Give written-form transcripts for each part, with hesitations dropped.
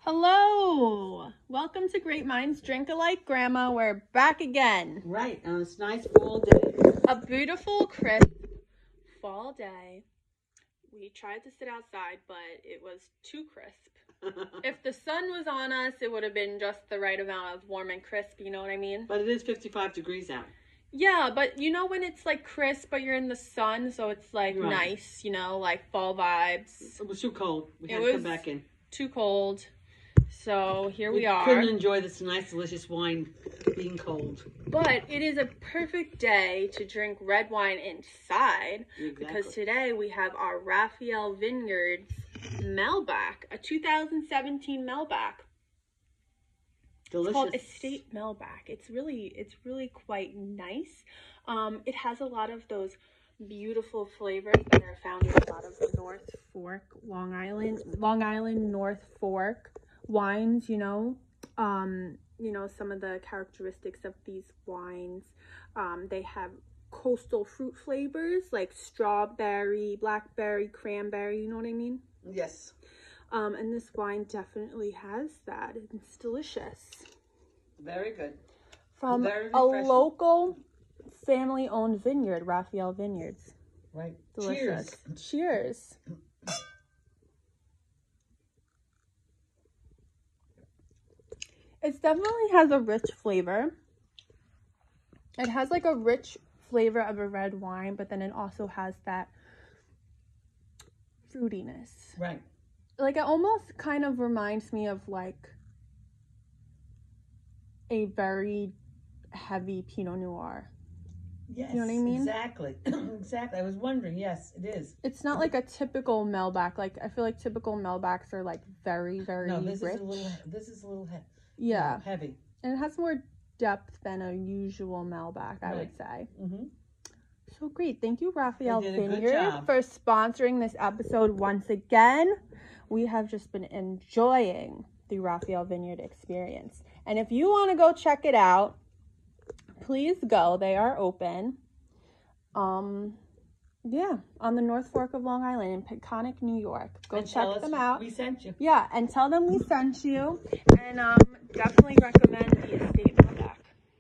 Hello! Welcome to Great Minds Drink Alike, Grandma. We're back again. Right, on this nice fall day. A beautiful, crisp fall day. We tried to sit outside, but it was too crisp. If the sun was on us, it would have been just the right amount of warm and crisp, you know what I mean? But it is 55 degrees out. Yeah, but you know when it's like crisp, but you're in the sun, so it's like nice, you know, like fall vibes. It was too cold. We had to come back in. Too cold. So here we are. Couldn't enjoy this nice, delicious wine being cold. But it is a perfect day to drink red wine inside. Exactly. Because today we have our Raphael Vineyards Melback, a 2017 Melback. Delicious. It's called Estate Melback. It's really quite nice. It has a lot of those beautiful flavors that are found in a lot of North Fork, Long Island North Fork wines, you know, some of the characteristics of these wines. They have coastal fruit flavors like strawberry, blackberry, cranberry, you know what I mean? Yes. And this wine definitely has that. It's delicious. Very good. From very a local family-owned vineyard, Raphael Vineyards. Right. Delicious. Cheers. It definitely has a rich flavor. It has like a rich flavor of a red wine, but then it also has that fruitiness. Right. Like it almost kind of reminds me of like a very heavy Pinot Noir. Yes. You know what I mean? Exactly. Exactly. I was wondering. Yes, it is. It's not like a typical Melback. Like I feel like typical Melbacks are like very, very this rich. This is a little yeah. Heavy. And it has more depth than a usual Melback, I would say. Mm-hmm. So great. Thank you, Raphael They did a good Vineyard, job. for sponsoring this episode once again. We have just been enjoying the Raphael Vineyard experience. And if you want to go check it out, please go. They are open. Yeah, on the North Fork of Long Island in Peconic, New York. Go check them out. We sent you. Yeah, and tell them we sent you. And definitely recommend the Estate Melback.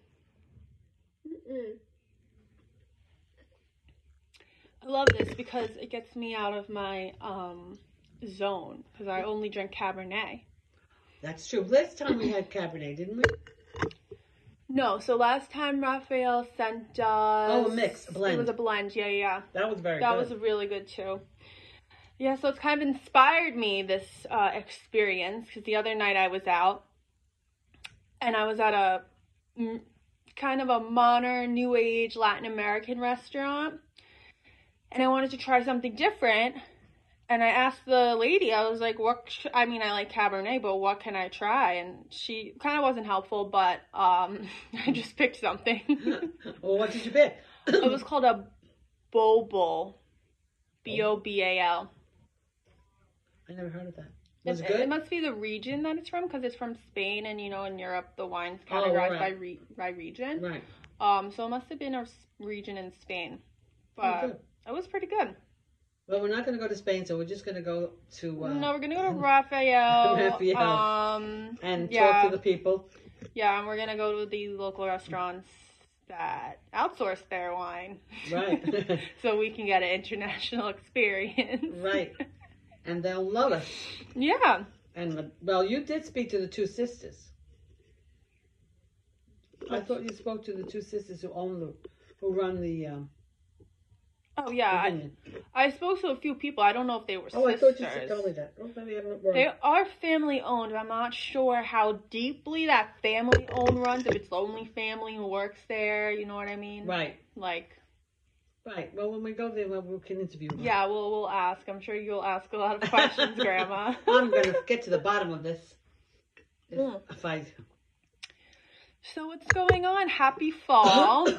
I love this because it gets me out of my zone because I only drink Cabernet. That's true. Last time we had Cabernet, didn't we? No, so last time Raphael sent us... Oh, a mix, a blend. It was a blend, yeah. That was very good. That was really good, too. Yeah, so it's kind of inspired me, this experience, because the other night I was out, and I was at a kind of a modern, new age Latin American restaurant, and I wanted to try something different. And I asked the lady, I was like, I like Cabernet, but what can I try? And she kind of wasn't helpful, but I just picked something. Well, what did you pick? It was called a Bobal. B-O-B-A-L. I never heard of that. Was it good? It must be the region that it's from, because it's from Spain, and you know, in Europe, the wine's categorized by region. Right. So it must have been a region in Spain. But it was pretty good. Well, we're not going to go to Spain, so we're just going to go to... no, we're going to go to Raphael. And talk to the people. Yeah, and we're going to go to the local restaurants that outsource their wine. Right. So we can get an international experience. Right. And they'll love us. Yeah. And, well, you did speak to the two sisters. I thought you spoke to the two sisters who run the... Oh, yeah. I spoke to a few people. I don't know if they were sisters. Oh, I thought you told me that. Oh, maybe I'm wrong. They are family-owned. I'm not sure how deeply that family-owned runs, if it's the only family who works there, you know what I mean? Right. Like... Right. Well, when we go there, we can interview them. Yeah, we'll ask. I'm sure you'll ask a lot of questions, Grandma. I'm going to get to the bottom of this. If I... So what's going on? Happy fall.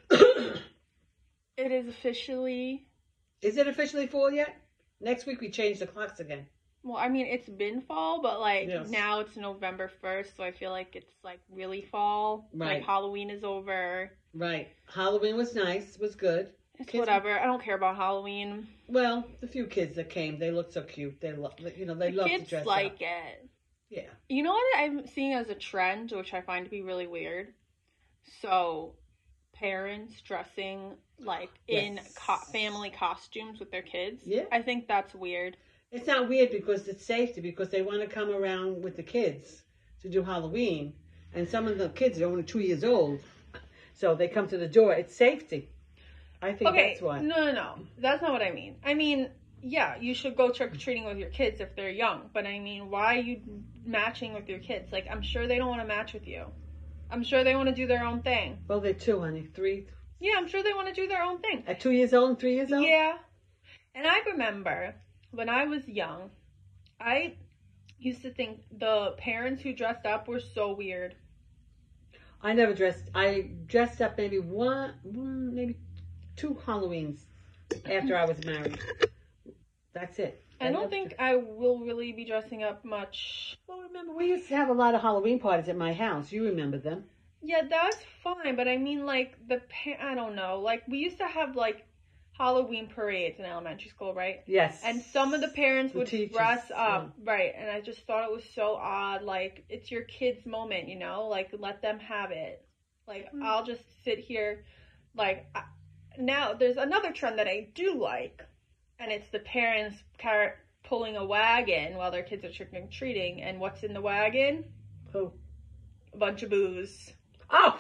It is officially... Is it officially fall yet? Next week we change the clocks again. Well, I mean, it's been fall, but now it's November 1st, so I feel like it's like really fall. Right. Like Halloween is over. Right. Halloween was nice. Was good. It's kids, whatever. I don't care about Halloween. Well, the few kids that came, they looked so cute. They love, they love to dress up. Kids like it. Yeah. You know what I'm seeing as a trend, which I find to be really weird? So, parents dressing like in Yes. family costumes with their kids. Yeah. I think that's weird. It's not weird because it's safety, because they want to come around with the kids to do Halloween. And some of the kids are only 2 years old. So they come to the door. It's safety. I think Okay, that's why. no. That's not what I mean. I mean, yeah, you should go trick-or-treating with your kids if they're young. But I mean, why are you matching with your kids? Like, I'm sure they don't want to match with you. I'm sure they want to do their own thing. Well, they're 2, honey. 3. Yeah, I'm sure they want to do their own thing. At 2 years old and 3 years old? Yeah. And I remember when I was young, I used to think the parents who dressed up were so weird. I never dressed. I dressed up maybe maybe 2 Halloweens after I was married. That's it. I don't think I will really be dressing up much. Well, remember, we used to have a lot of Halloween parties at my house. You remember them? Yeah, that's fine, but I mean, like, I don't know. Like, we used to have, like, Halloween parades in elementary school, right? Yes. And some of the parents would teachers, dress up, right? And I just thought it was so odd. Like, it's your kid's moment, you know? Like, let them have it. Like, I'll just sit here. Like, now there's another trend that I do like, and it's the parents pulling a wagon while their kids are trick-or-treating. And what's in the wagon? Who? A bunch of booze. Oh!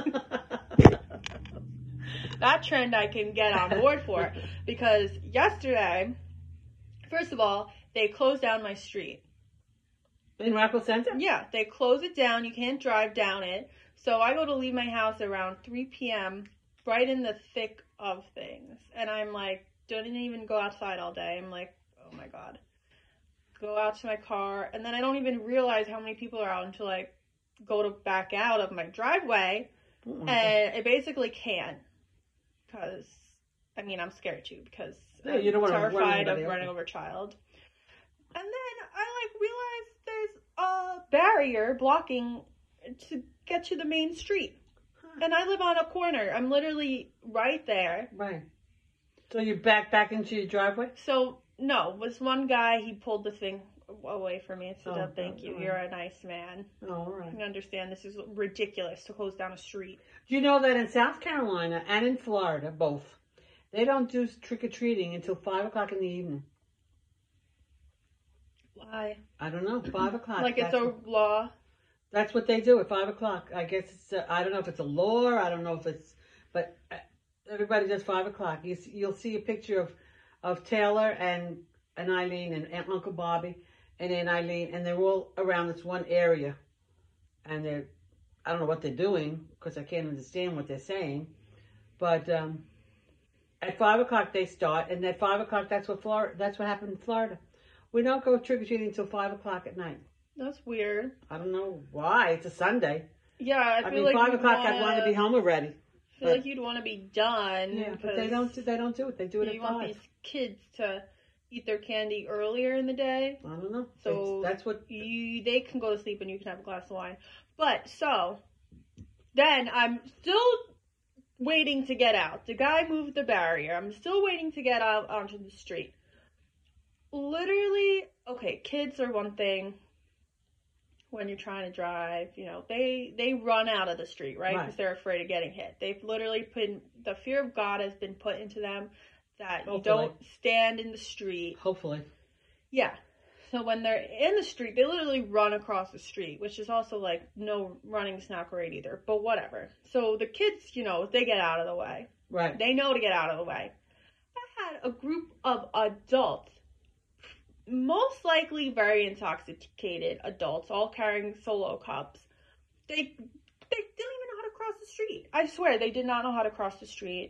That trend I can get on board for, because yesterday, first of all, they closed down my street. In Rockville Center? Yeah, they close it down. You can't drive down it. So I go to leave my house around 3 p.m., right in the thick of things. And I'm like, didn't even go outside all day. I'm like, oh my God. Go out to my car. And then I don't even realize how many people are out until I go to back out of my driveway. And I basically can't. Because, I mean, I'm scared too, because I'm terrified of running over a child. And then I, realized there's a barrier blocking to get to the main street. And I live on a corner. I'm literally right there. Right. So you back into your driveway? So, no, was one guy, he pulled the thing away from me and said, oh, thank you, you're a nice man. Oh, all right. I understand this is ridiculous to close down a street. Do you know that in South Carolina and in Florida, both, they don't do trick-or-treating until 5 o'clock in the evening? Why? I don't know, 5 o'clock. Like it's a law? That's what they do at 5 o'clock. I guess it's, I don't know if it's a law, I don't know if it's, but everybody does 5 o'clock. You'll see a picture of Taylor and Eileen and Aunt Uncle Bobby and Aunt Eileen, and they're all around this one area. And I don't know what they're doing, because I can't understand what they're saying. But at 5 o'clock they start, and at 5 o'clock that's what happened in Florida. We don't go trick-or-treating until 5 o'clock at night. That's weird. I don't know why. It's a Sunday. Yeah, I feel mean, like 5 o'clock I'd want to be home already. I feel like you'd want to be done. Yeah, but they don't do it. They do it at 5. You want these kids to eat their candy earlier in the day. I don't know. So that's what they can go to sleep and you can have a glass of wine. But so then I'm still waiting to get out. The guy moved the barrier. I'm still waiting to get out onto the street. Literally, okay, kids are one thing. When you're trying to drive, you know, they run out of the street, right? Because they're afraid of getting hit. They've literally the fear of God has been put into them that you don't stand in the street. Hopefully. Yeah. So when they're in the street, they literally run across the street, which is also like, no, running's not great either, but whatever. So the kids, you know, they get out of the way. Right. They know to get out of the way. I had a group of adults, most likely very intoxicated adults, all carrying Solo cups. They didn't even know how to cross the street. I swear, they did not know how to cross the street.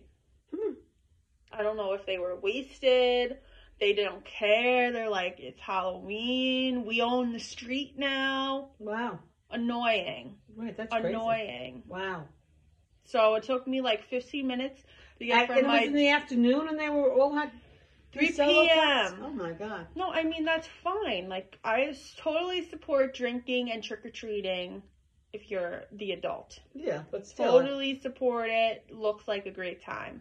I don't know if they were wasted. They don't care. They're like, it's Halloween. We own the street now. Wow. Annoying. Right, that's annoying. Crazy. Wow. So it took me like 15 minutes to get from it was in the afternoon, and they were all had 3 p.m. Oh my God. No, I mean, that's fine. Like, I totally support drinking and trick-or-treating if you're the adult. Yeah, but still. Totally support it. Looks like a great time.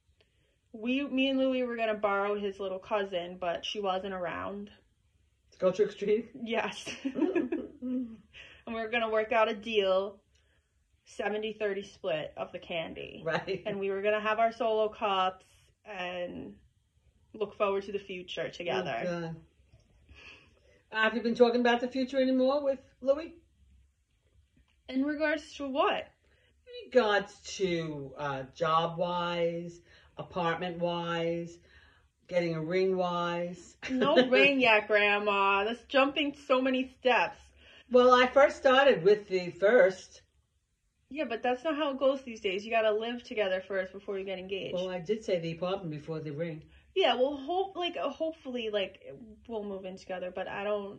Me and Louie were going to borrow his little cousin, but she wasn't around. To go trick-or-treating? Yes. And we're going to work out a deal, 70-30 split of the candy. Right. And we were going to have our solo cups and look forward to the future Oh, together. God. Have you been talking about the future anymore with Louis? In regards to what? In regards to job-wise, apartment-wise, getting a ring-wise. No ring yet, Grandma. That's jumping so many steps. Well, I first started with the first. Yeah, but that's not how it goes these days. You got to live together first before you get engaged. Well, I did say the apartment before the ring. Yeah, well, hopefully, we'll move in together, but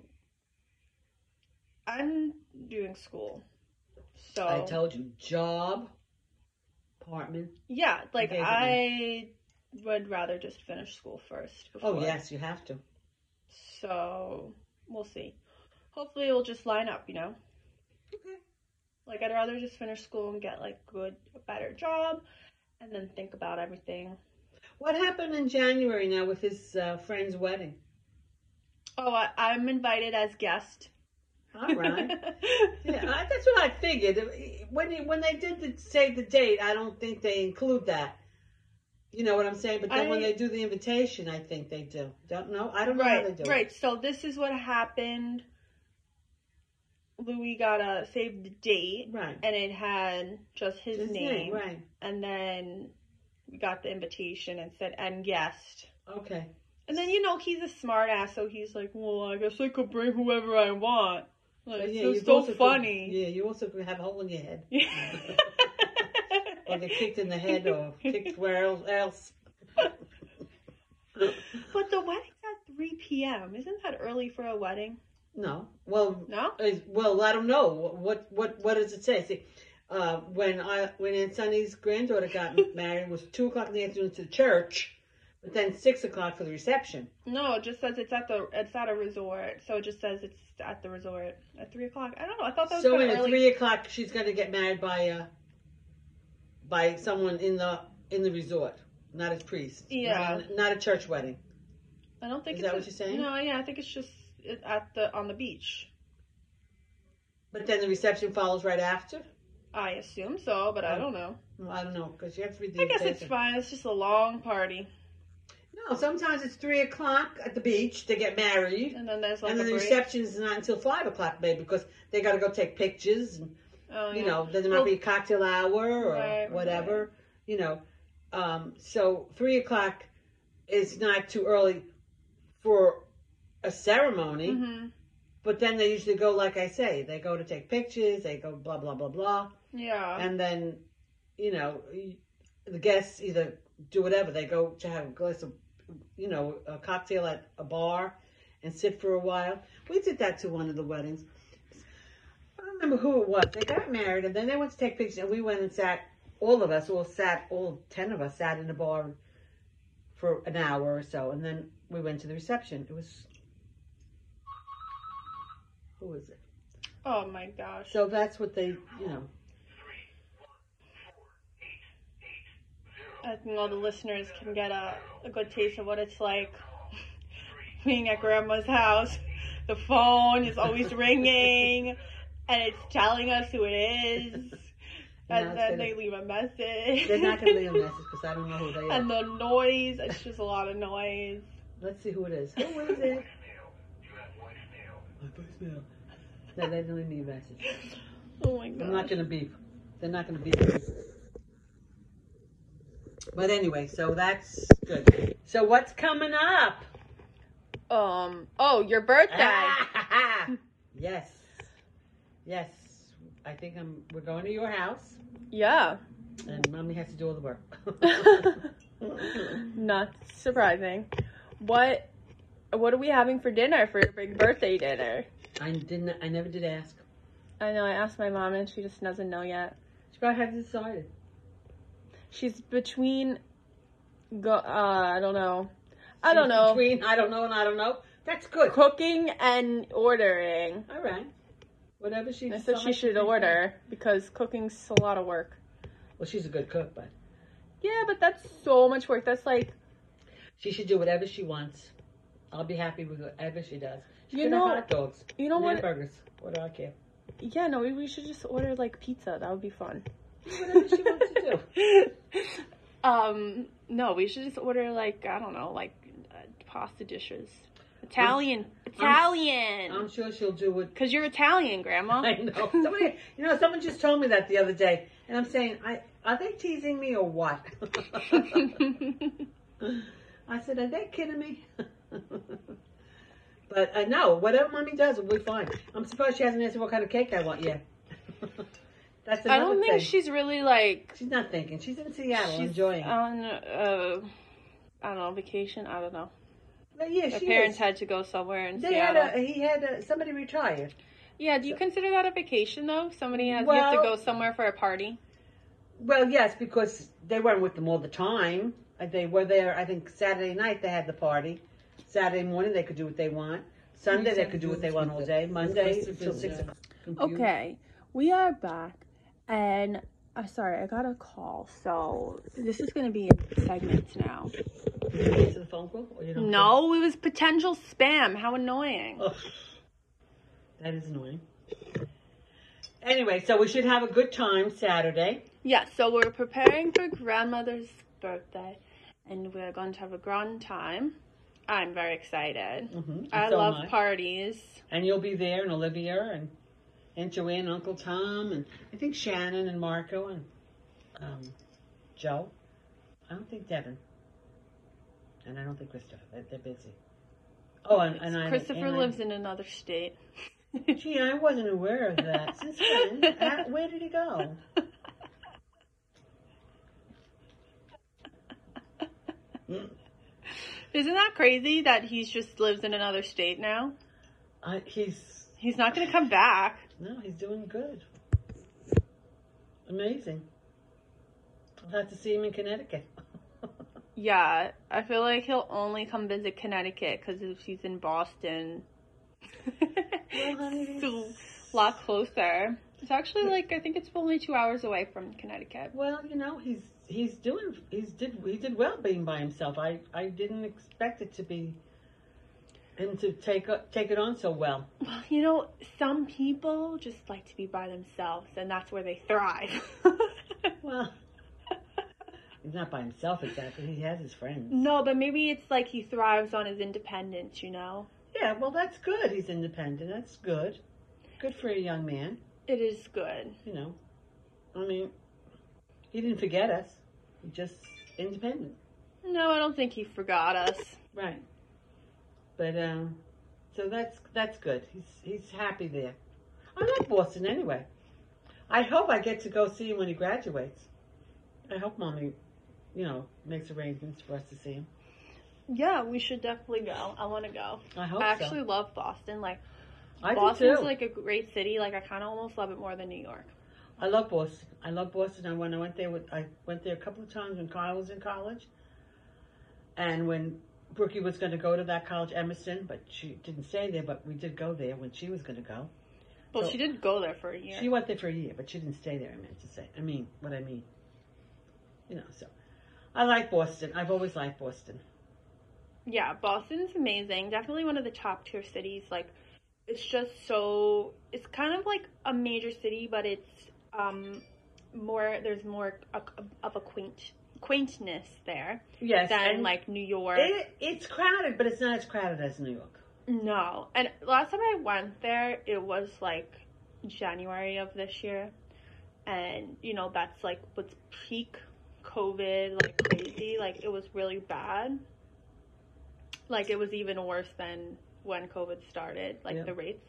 I'm doing school. So I told you, job, apartment. yeah, Engagement. I would rather just finish school first before. Oh, yes, you have to. So we'll see. Hopefully it'll just line up, you know? Okay. I'd rather just finish school and get, a better job and then think about everything. What happened in January now with his friend's wedding? Oh, I'm invited as guest. All right. Yeah, that's what I figured. When they did save the date, I don't think they include that. You know what I'm saying? But then when they do the invitation, I think they do. Don't know. I don't know how they do it. Right. So this is what happened. Louis got a save the date. Right. And it had just his name. Right. And then we got the invitation and said, and guest. Okay. And then, he's a smart ass, so he's like, well, I guess I could bring whoever I want. It's so funny. You also could have a hole in your head. Or get kicked in the head or kicked where else. But the wedding's at 3 p.m. Isn't that early for a wedding? No. Well, no. Well, I don't know. What does it say? See, when Aunt Sunny's granddaughter got married, it was 2:00 in the afternoon to the church, but then 6:00 for the reception. No, it just says it's at a resort. So it just says it's at the resort at 3:00. I don't know. I thought that was so kind of early. So at 3:00, she's going to get married by someone in the resort, not a priest. Yeah. Not a church wedding. I don't think. Is that what you're saying? No, yeah, I think it's just on the beach. But then the reception follows right after? I assume so, but I don't know. Well, I don't know, because you have to read the I guess it's fine. It's just a long party. No, sometimes it's 3:00 at the beach. They get married. And then there's and then the reception is not until 5:00, maybe, because they got to go take pictures. And, then there might be a cocktail hour or whatever, So 3:00 is not too early for a ceremony. Mm-hmm. But then they usually go, like I say, they go to take pictures, they go blah, blah, blah, blah. Yeah. And then, the guests either do whatever. They go to have a glass of, a cocktail at a bar and sit for a while. We did that to one of the weddings. I don't remember who it was. They got married and then they went to take pictures and we went and sat, all 10 of us sat in the bar for an hour or so. And then we went to the reception. It was... Who was it? Oh my gosh. So that's what they, I think all the listeners can get a good taste of what it's like being at Grandma's house. The phone is always ringing and it's telling us who it is. And then they leave a message. They're not going to leave a message because I don't know who they are. And the noise, it's just a lot of noise. Let's see who it is. Who is it? My voicemail. No, they didn't leave me a message. Oh my god. I'm not going to beep. They're not going to beep. But anyway, so that's good. So what's coming up? Your birthday. Yes. I think we're going to your house. Yeah. And Mommy has to do all the work. Not surprising. What are we having for dinner for your big birthday dinner? I never did ask. I know, I asked my mom and she just doesn't know yet. She probably hasn't decided. She's between I don't know. Between I don't know and I don't know. That's good. Cooking and ordering. All right. Whatever she decides. I said she should order because cooking's a lot of work. Well, she's a good cook, but... Yeah, but that's so much work. That's like... She should do whatever she wants. I'll be happy with whatever she does. You Get her know, hot dogs. you know and what? Hamburgers. What do I care? Yeah, no, we should just order like pizza. That would be fun. Whatever she wants to do. No, we should just order like, I don't know, like pasta dishes. Italian. I'm sure she'll do it. Because you're Italian, Grandma. I know. Someone just told me that the other day, and I'm saying, are they teasing me or what? I said, are they kidding me? But no, whatever Mommy does will be fine. I'm surprised she hasn't asked me what kind of cake I want yet. That's another I don't think thing. she's really like. She's not thinking. She's in Seattle She's enjoying it. on, I don't know, vacation. I don't know. But yeah, Her she parents is. had to go somewhere in They Seattle. had somebody retired. Yeah, do you consider that a vacation though? You have to go somewhere for a party. Well, yes, because they weren't with them all the time. They were there, I think, Saturday night they had the party. Saturday morning they could do what they want. Sunday they could do what they want all day. Monday till 6 o'clock. Okay, we are back, and sorry, I got a call, so this is going to be in segments now. Did you answer the phone call? Or you don't No, it was potential spam. How annoying. Oh, that is annoying. Anyway, so we should have a good time Saturday. Yeah, so we're preparing for grandmother's birthday, and we're going to have a grand time. I'm very excited. I love parties. And you'll be there, and Olivia, and Joanne, Uncle Tom, and I think Shannon and Marco, and Joe. I don't think Devin. And I don't think Christopher. They're busy. Oh, and Christopher lives in another state. Gee, I wasn't aware of that. Since when? Where did he go? Isn't that crazy that he just lives in another state now? He's not going to come back. No, he's doing good. Amazing. I'll have to see him in Connecticut. Yeah, I feel like he'll only come visit Connecticut because if he's in Boston, Well, honey, it's a lot closer. It's actually like, I think it's only 2 hours away from Connecticut. Well, he did well being by himself. I didn't expect it to be him to take it on so well. You know, some people just like to be by themselves, and that's where they thrive. Well, he's not by himself exactly. He has his friends. No, but maybe it's like he thrives on his independence, you know? Yeah, well, that's good. He's independent. That's good. Good for a young man. It is good. You know, I mean, he didn't forget us. He's just independent. No, I don't think he forgot us. Right. But so that's good. He's happy there. I like Boston anyway. I hope I get to go see him when he graduates. I hope Mommy, makes arrangements for us to see him. Yeah, we should definitely go. I want to go. I hope I actually love Boston. Like, I Boston's do too. like a great city. Like, I kind of almost love it more than New York. I love Boston. I went there a couple of times when Kyle was in college, and when Brookie was going to go to that college, Emerson, but she didn't stay there. But we did go there when she was going to go. Well, she did go there for a year. She went there for a year, but she didn't stay there. I mean. So I like Boston. I've always liked Boston. Yeah, Boston's amazing. Definitely one of the top tier cities. Like, it's just it's kind of like a major city, but it's there's more of a quaintness there. Yes, than like New York. It's crowded, but it's not as crowded as New York. No, and last time I went there, it was like January of this year, and that's like what's peak COVID, like crazy. Like, it was really bad. Like, it was even worse than when COVID started, like the rates.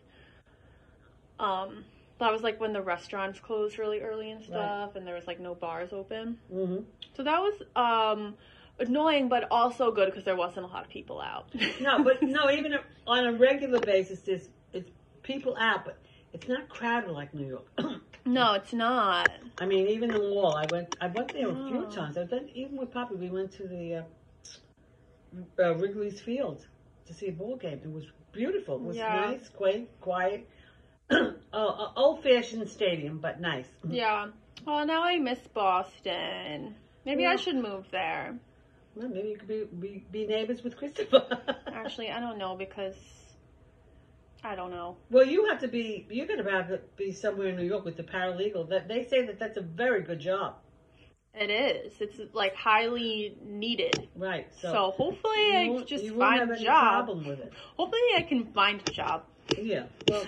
That was like when the restaurants closed really early and stuff, right. And there was like no bars open. Mm-hmm. So that was annoying, but also good because there wasn't a lot of people out. No, even on a regular basis, it's people out, but it's not crowded like New York. No, it's not. I mean, even the mall. I went there a few times. Even with Poppy, we went to the Wrigley's Field to see a ball game. It was beautiful. It was nice, quaint, quiet. Old-fashioned stadium, but nice. Yeah. Well, now I miss Boston. Maybe I should move there. Well, maybe you could be neighbors with Christopher. Actually, I don't know, because I don't know. Well, you're going to be somewhere in New York with the paralegal. That they say that's a very good job. It is. It's like highly needed. Right. So hopefully I just find a job. Problem with it. Hopefully I can find a job. Yeah. Well,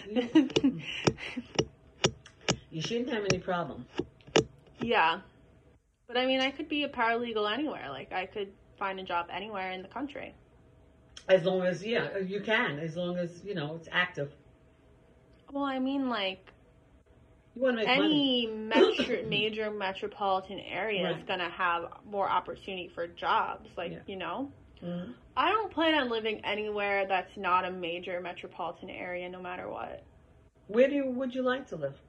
you shouldn't have any problem. Yeah. But I mean, I could be a paralegal anywhere. Like, I could find a job anywhere in the country. As long as, you can. As long as, it's active. Well, I mean, like, you want to make any major metropolitan area is going to have more opportunity for jobs. Like, Mm-hmm. I don't plan on living anywhere that's not a major metropolitan area, no matter what. Where would you like to live?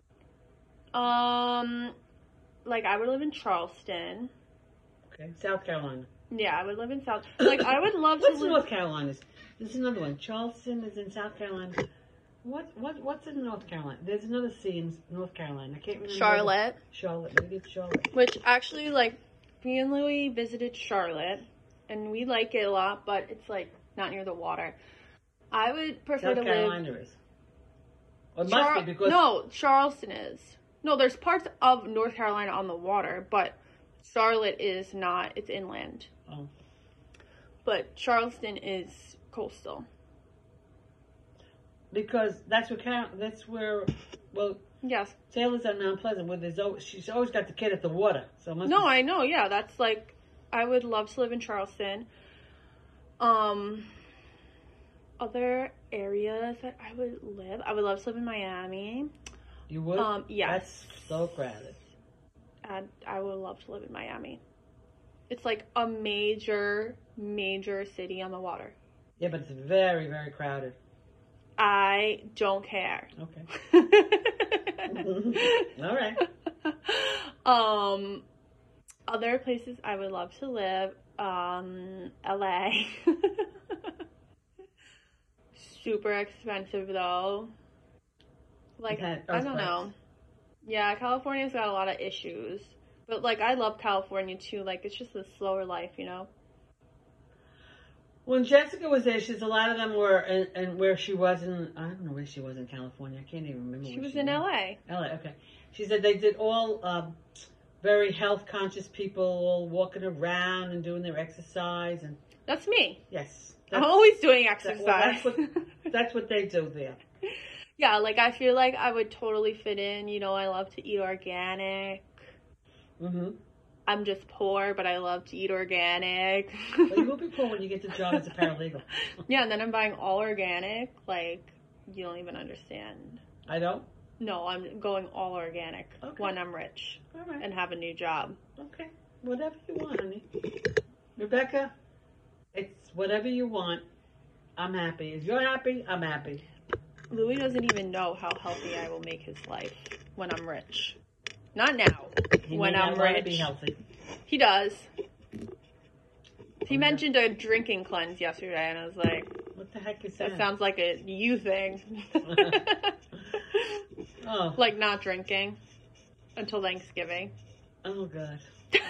Like, I would live in Charleston. Okay, South Carolina. Yeah, I would live in South. Like, I would love to What's live. North Carolina? There's another one. Charleston is in South Carolina. What's in North Carolina? There's another C in North Carolina. I can't remember. Charlotte. Charlotte. Maybe it's Charlotte. Which actually, like, me and Louie visited Charlotte, and we like it a lot, but it's like not near the water. I would prefer South to Carolina live. is. Or it must be because No, Charleston is. No, there's parts of North Carolina on the water, but Charlotte is not. It's inland. Oh. But Charleston is coastal. Because that's where. Well. Yes. Taylor's at Mount Pleasant, where she's always got the kid at the water. So it must no, be... I know. Yeah, that's like. I would love to live in Charleston. Other areas that I would love to live in Miami. You would? Yes. That's so crowded. And I would love to live in Miami. It's like a major city on the water. Yeah, but it's very, very crowded. I don't care. Okay. All right. Other places I would love to live, LA. Super expensive though. Like, I don't know. Yeah, California's got a lot of issues. But like, I love California too. Like, it's just a slower life, When Jessica was there, a lot of them were, and where she was in, I don't know where she was in California. I can't even remember. She was in LA. LA, okay. She said they did all very health conscious people, all walking around and doing their exercise. And that's me. Yes. I'm always doing exercise. That's what they do there. Yeah, like, I feel like I would totally fit in. I love to eat organic. Mm-hmm. I'm just poor, but I love to eat organic. Well, you will be poor when you get the job as a paralegal. Yeah, and then I'm buying all organic. Like, you don't even understand. I don't? No, I'm going all organic when I'm rich and have a new job. Okay. Whatever you want, honey. Rebecca, it's whatever you want. I'm happy. If you're happy, I'm happy. Louis doesn't even know how healthy I will make his life when I'm rich. Not now. When I'm rich. Be healthy. He does. He mentioned a drinking cleanse yesterday, and I was like, what the heck is that? That sounds like a you thing. Oh. Like not drinking until Thanksgiving. Oh, God.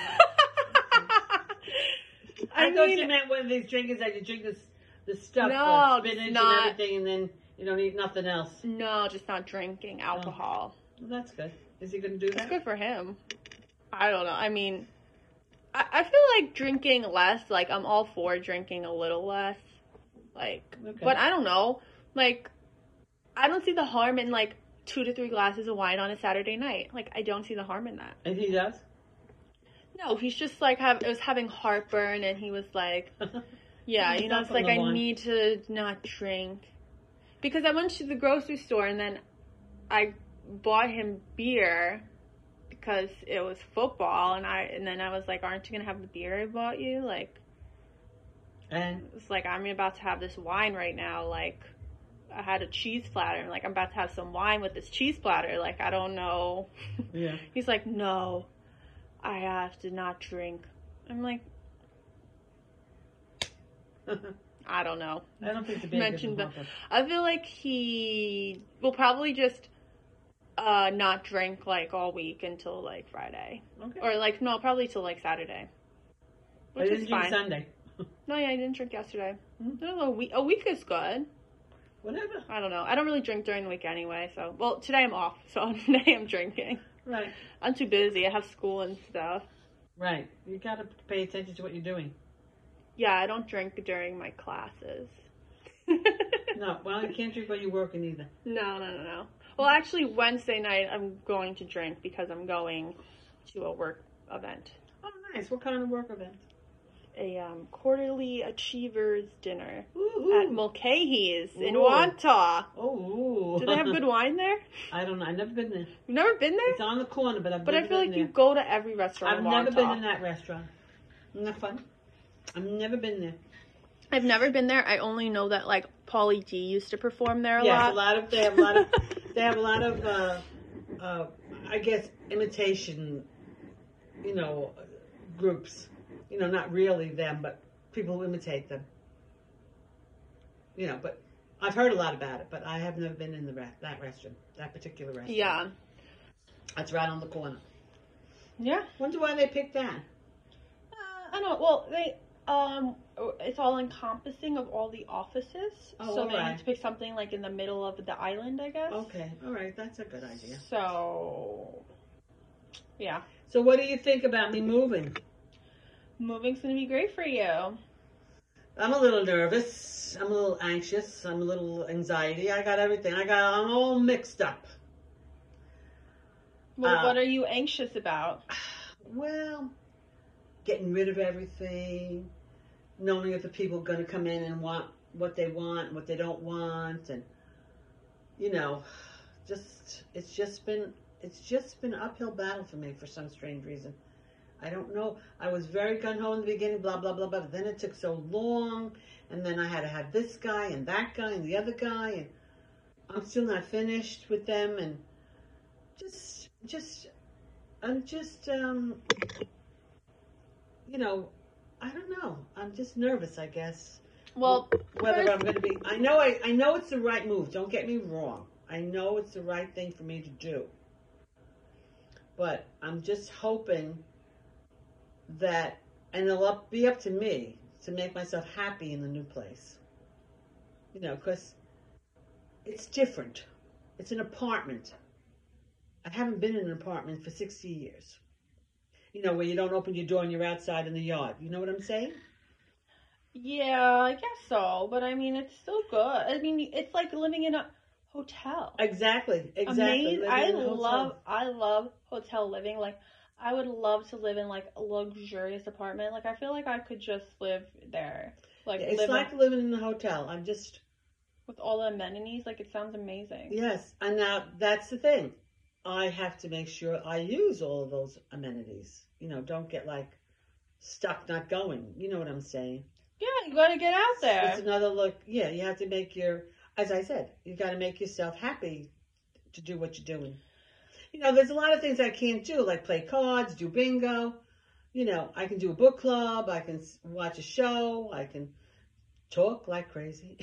I thought you meant one of these drinkers that you drink the stuff, spinach and everything, and then you don't eat nothing else. No, just not drinking alcohol. Oh. Well, that's good. Is he going to do that? That's good for him. I don't know. I mean, I feel like drinking less. Like, I'm all for drinking a little less. Like, but I don't know. Like, I don't see the harm in, like, 2 to 3 glasses of wine on a Saturday night. Like, I don't see the harm in that. And he does? No, he's just, like, was having heartburn, and he was like, yeah, it's like, I need to not drink. Because I went to the grocery store, and then I bought him beer because it was football, and then I was like, aren't you going to have the beer I bought you? Like, and it's like, I'm about to have this wine right now, like, I had a cheese platter, and like, I'm about to have some wine with this cheese platter, like, I don't know. Yeah. He's like, no, I have to not drink. I'm like, I don't know. I don't think the beer mentioned that. I feel like he will probably just not drink like all week until like Friday. Okay. Or like, no, probably till like Saturday. Which is fine. Sunday. No, yeah, I didn't drink yesterday. Mm-hmm. No, a week is good. whatever. I don't know. I don't really drink during the week anyway, so. Well, today I'm off, so today I'm drinking. Right. I'm too busy. I have school and stuff. Right. You got to pay attention to what you're doing. Yeah, I don't drink during my classes. No, well, you can't drink while you're working either. No. Well, actually, Wednesday night I'm going to drink because I'm going to a work event. Oh, nice. What kind of work event? A quarterly achievers dinner Ooh. at Mulcahy's in Ooh. Wantagh. Oh. Do they have good wine there? I don't know. I've never been there. You've never been there? It's on the corner, but I never feel like been you there. go to every restaurant I've in never Wantagh. been in that restaurant. Isn't that fun? I've never been there. I've never been there. I only know that like Pauly D used to perform there a Yes, lot. they have a lot of I guess imitation, groups. Not really them, but people who imitate them. But I've heard a lot about it, but I have never been in that restaurant, that particular restaurant. Yeah. That's right on the corner. Yeah. Wonder why they picked that. I don't know. Well, it's all encompassing of all the offices. Oh, so all they right. need to pick something like in the middle of the island, I guess. Okay, all right, that's a good idea. So, yeah. So what do you think about me moving? Moving's going to be great for you. I'm a little nervous. I'm a little anxious. I'm a little anxiety. I got everything. I'm all mixed up. Well, what are you anxious about? Well, getting rid of everything, knowing if the people are going to come in and want what they want and what they don't want, and it's just been an uphill battle for me for some strange reason. I don't know. I was very gung-ho in the beginning, blah, blah, blah, blah, but then it took so long, and then I had to have this guy and that guy and the other guy, and I'm still not finished with them, and I don't know. I'm just nervous, I guess. Well, whether first, I'm going to be, I know it's the right move. Don't get me wrong. I know it's the right thing for me to do. But I'm just hoping that, and it'll be up to me to make myself happy in the new place. Because it's different. It's an apartment. I haven't been in an apartment for 60 years. Where you don't open your door and you're outside in the yard. You know what I'm saying? yeah, I guess so. But I mean, it's still good. I mean, it's like living in a hotel. Exactly. Amazing. I love hotel living. Like, I would love to live in like a luxurious apartment. Like, I feel like I could just live there. Like, it's like living in a hotel. I'm just with all the amenities. Like, it sounds amazing. Yes, and now that's the thing. I have to make sure I use all of those amenities. Don't get like stuck not going. You know what I'm saying? Yeah, you got to get out there. It's another look. Yeah, you have to make as I said, you got to make yourself happy to do what you're doing. There's a lot of things I can't do, like play cards, do bingo. I can do a book club. I can watch a show. I can talk like crazy.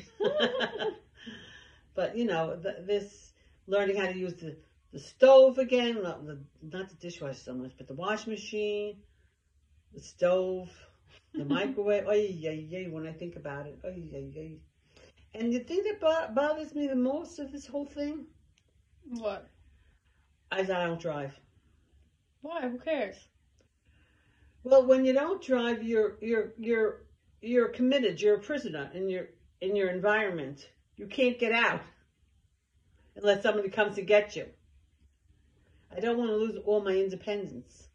But, this learning how to use the stove again, not the dishwasher so much, but the washing machine, the stove, the microwave. When I think about it. And the thing that bothers me the most of this whole thing? What? Is that I don't drive. Why? Who cares? Well, when you don't drive, you're committed. You're a prisoner in your environment. You can't get out unless somebody comes to get you. I don't want to lose all my independence.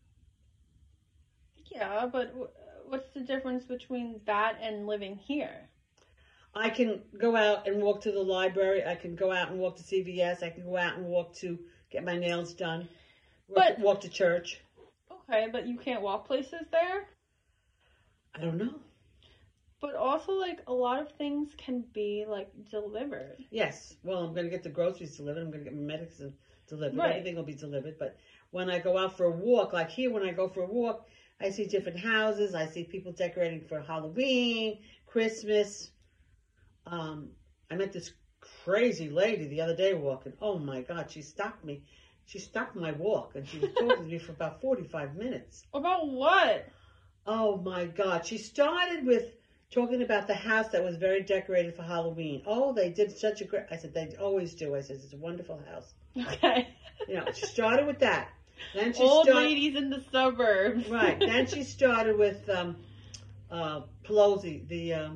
Yeah, but what's the difference between that and living here? I can go out and walk to the library. I can go out and walk to CVS. I can go out and walk to get my nails done. Walk to church. Okay, but you can't walk places there? I don't know. But also, like, a lot of things can be, like, delivered. Yes. Well, I'm going to get the groceries delivered. I'm going to get my medicine delivered. Right. Everything will be delivered. But when I go out for a walk, like here, when I go for a walk, I see different houses. I see people decorating for Halloween, Christmas. I met this crazy lady the other day walking. Oh, my God. She stopped me. She stopped my walk, and she was talking to me for about 45 minutes. About what? Oh, my God. She started with talking about the house that was very decorated for Halloween. Oh, they did such a great. I said they always do. I said it's a wonderful house. Okay. You know, she started with that. Then she Old started, ladies in the suburbs. right. Then she started with Pelosi, the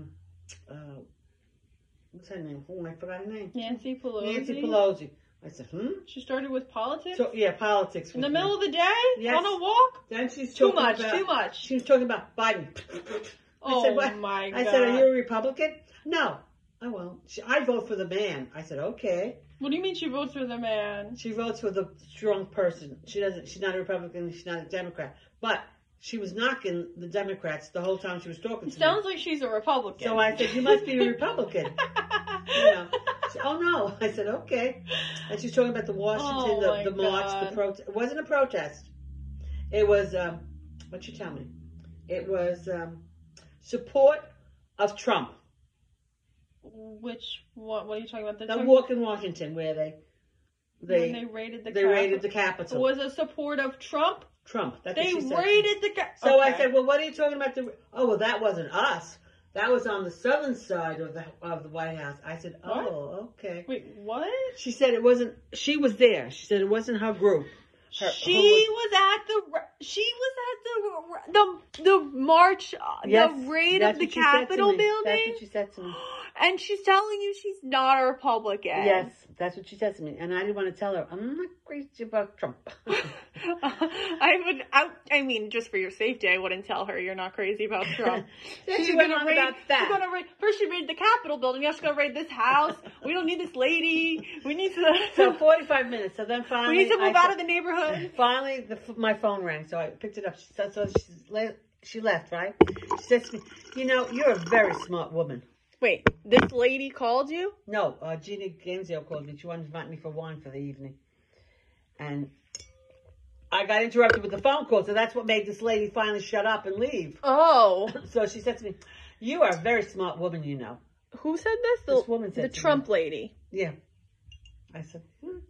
what's her name? Oh, I forgot her name. Nancy Pelosi. Nancy Pelosi. I said, She started with politics? So yeah, politics. In the middle of the day? Yes. On a walk? Then she's Too talking much, about, too much. She was talking about Biden. Oh, I said, what? my God. I said, are you a Republican? No. I won't. I vote for the man. I said, okay. What do you mean she votes for the man? She votes for the strong person. She's not a Republican. She's not a Democrat. But she was knocking the Democrats the whole time she was talking to me. Sounds like she's a Republican. So I said, you must be a Republican. You know. She said, oh, no. I said, okay. And she's talking about the Washington, the march, the protest. It wasn't a protest. It was, what'd you tell me? It was support of Trump. What are you talking about? The walk in Washington where when they raided the raided the Capitol. Was a support of Trump? Trump. That's They what she said. raided the Capitol. So I said, well, what are you talking about? Oh, well, that wasn't us. That was on the southern side of the White House. I said, oh, okay. Wait, what? She said it wasn't. She was there. She said it wasn't her group. She was at the march, Yes, the raid of the Capitol building. That's what she said to me. And she's telling you she's not a Republican. Yes, that's what she said to me. And I didn't want to tell her, I'm not crazy about Trump. I mean, just for your safety, I wouldn't tell her you're not crazy about Trump. She went on about that. She's gonna raid. First, she raided the Capitol building. Now she's gonna raid this house. We don't need this lady. We need to. So 45 minutes. So then finally, we need to move out of the neighborhood. Finally, my phone rang, so I picked it up. She said, she left, right? She says to me, you know, you're a very smart woman. Wait, this lady called you? No, Gina Genzio called me. She wanted to invite me for wine for the evening. And I got interrupted with the phone call, so that's what made this lady finally shut up and leave. Oh. So she said to me, you are a very smart woman, you know. Who said this? This woman said the Trump lady. Yeah. I said,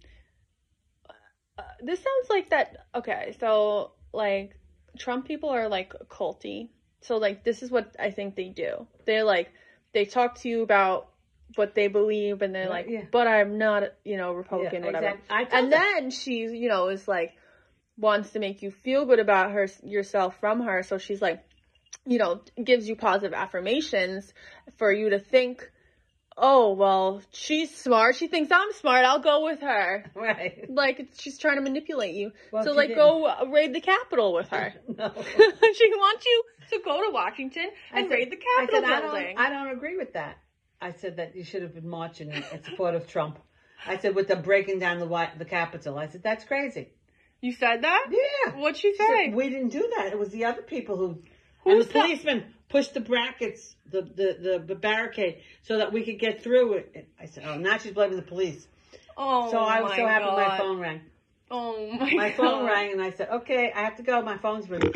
this sounds like that. Okay, so, like, Trump people are, like, culty. So, like, this is what I think they do. They're, like, they talk to you about what they believe, and they're like, but I'm not, Republican, whatever. Exactly. And then she, is like, wants to make you feel good about yourself from her. So she's like, gives you positive affirmations for you to think, oh, well, she's smart. She thinks I'm smart. I'll go with her. Right. Like, she's trying to manipulate you. Well, so, like, go raid the Capitol with her. No. She wants you to go to Washington and raid the Capitol building. I don't agree with that. I said that you should have been marching in support of Trump. I said, with them breaking down the Capitol. I said, that's crazy. You said that? Yeah. What'd she say? Said, we didn't do that. It was the other people who and the policemen pushed the brackets, the barricade, so that we could get through it. I said, oh, now she's blaming the police. Oh, so I was so happy my phone rang. Oh, my God. My phone rang, and I said, okay, I have to go. My phone's ringing.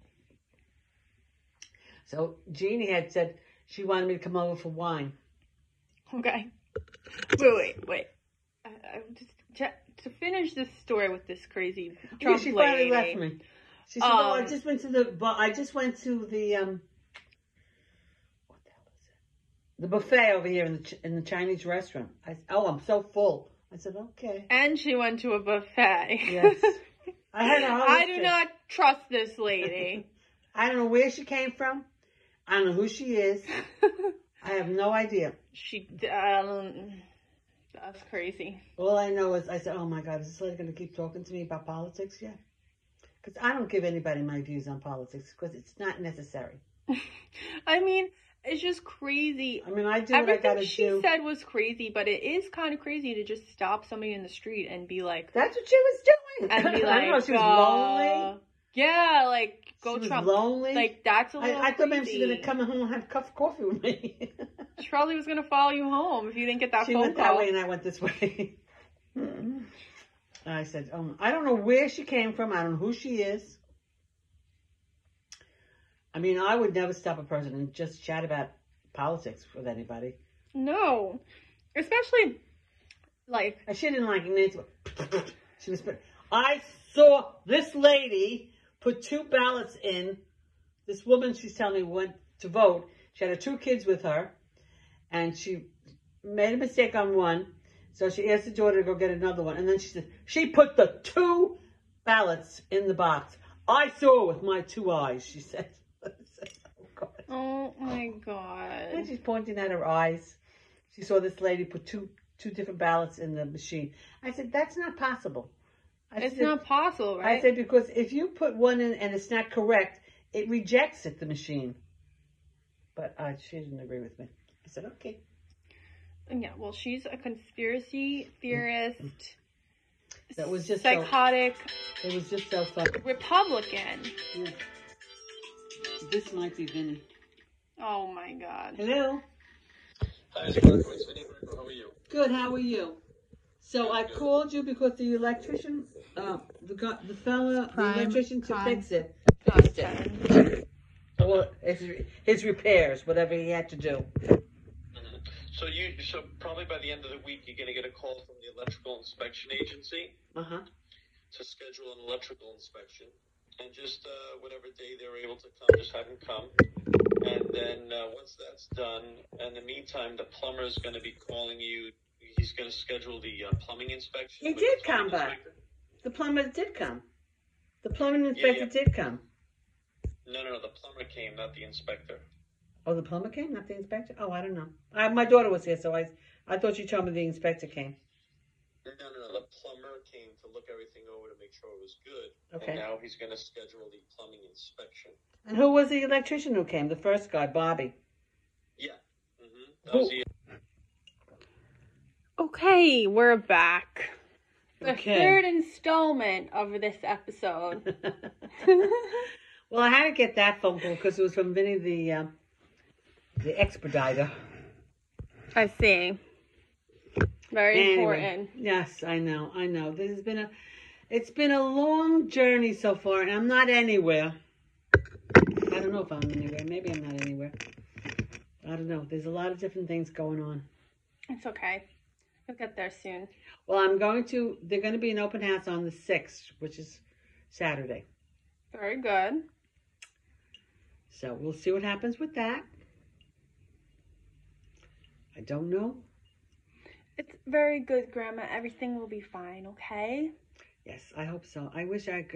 So Jeannie had said she wanted me to come over for wine. Okay. Wait. To finish this story with this crazy Trump she lady. finally left me. She said, "Oh, I just went to the what the hell is it? The buffet over here in the Chinese restaurant." I said, "Oh, I'm so full." I said, "Okay." And she went to a buffet. Yes. I do not trust this lady. I don't know where she came from. I don't know who she is. I have no idea. That's crazy. All I know is I said, oh my God, is this lady going to keep talking to me about politics? Yeah. Because I don't give anybody my views on politics because it's not necessary. I mean, it's just crazy. I mean, I do what I got to do. Everything she said was crazy, but it is kind of crazy to just stop somebody in the street and be like... That's what she was doing. And be like, I know, she was lonely. Yeah, like, go she Trump. Was lonely. Like, that's a little I thought maybe crazy. she was going to come home and have a cup of coffee with me. She probably was going to follow you home if you didn't get that phone call. She went that way and I went this way. I said, I don't know where she came from. I don't know who she is. I mean, I would never stop a person and just chat about politics with anybody. No. Especially, like... She didn't like Nancy. She was... I saw this lady put 2 ballots in. This woman, she's telling me, went to vote. She had her 2 kids with her, and she made a mistake on one, so she asked the daughter to go get another one. And then she said, she put the 2 ballots in the box. I saw it with my 2 eyes, she said. Oh my God. And she's pointing at her eyes. She saw this lady put two different ballots in the machine. I said, that's not possible. It's not possible, right? I said, because if you put one in and it's not correct, it rejects it, the machine. But she didn't agree with me. I said, okay. Yeah, well, she's a conspiracy theorist. That was just psychotic. It was just so funny. Republican. Yeah. This might be Vinny. Oh my God. Hello. Hi, it's Vinny. How are you? Good. How are you? So I called you because the electrician, the fella, the electrician to fix it. Fixed it. Well, his repairs, whatever he had to do. So probably by the end of the week, you're going to get a call from the electrical inspection agency to schedule an electrical inspection, and just whatever day they're able to come, just have them come. And then once that's done, in the meantime, the plumber is going to be calling you. He's going to schedule the plumbing inspection. He did come back. The plumber did come. The plumbing inspector did come. No, the plumber came, not the inspector. Oh, the plumber came, not the inspector? Oh, I don't know. My daughter was here, so I thought you told me the inspector came. No, the plumber came to look everything over to make sure it was good. Okay. And now he's going to schedule the plumbing inspection. And who was the electrician who came? The first guy, Bobby. Yeah. That was the... Okay, we're back. The Okay. 3rd installment of this episode. Well, I had to get that phone call because it was from Vinny, the expediter. I see. Very Anyway, important. yes, I know. It's been a long journey so far, and I'm not anywhere. I don't know if I'm anywhere. Maybe I'm not anywhere. I don't know. There's a lot of different things going on. It's okay. You'll get there soon. Well, they're going to be an open house on the 6th, which is Saturday. Very good. So we'll see what happens with that. I don't know. It's very good, Grandma. Everything will be fine, okay? Yes, I hope so. I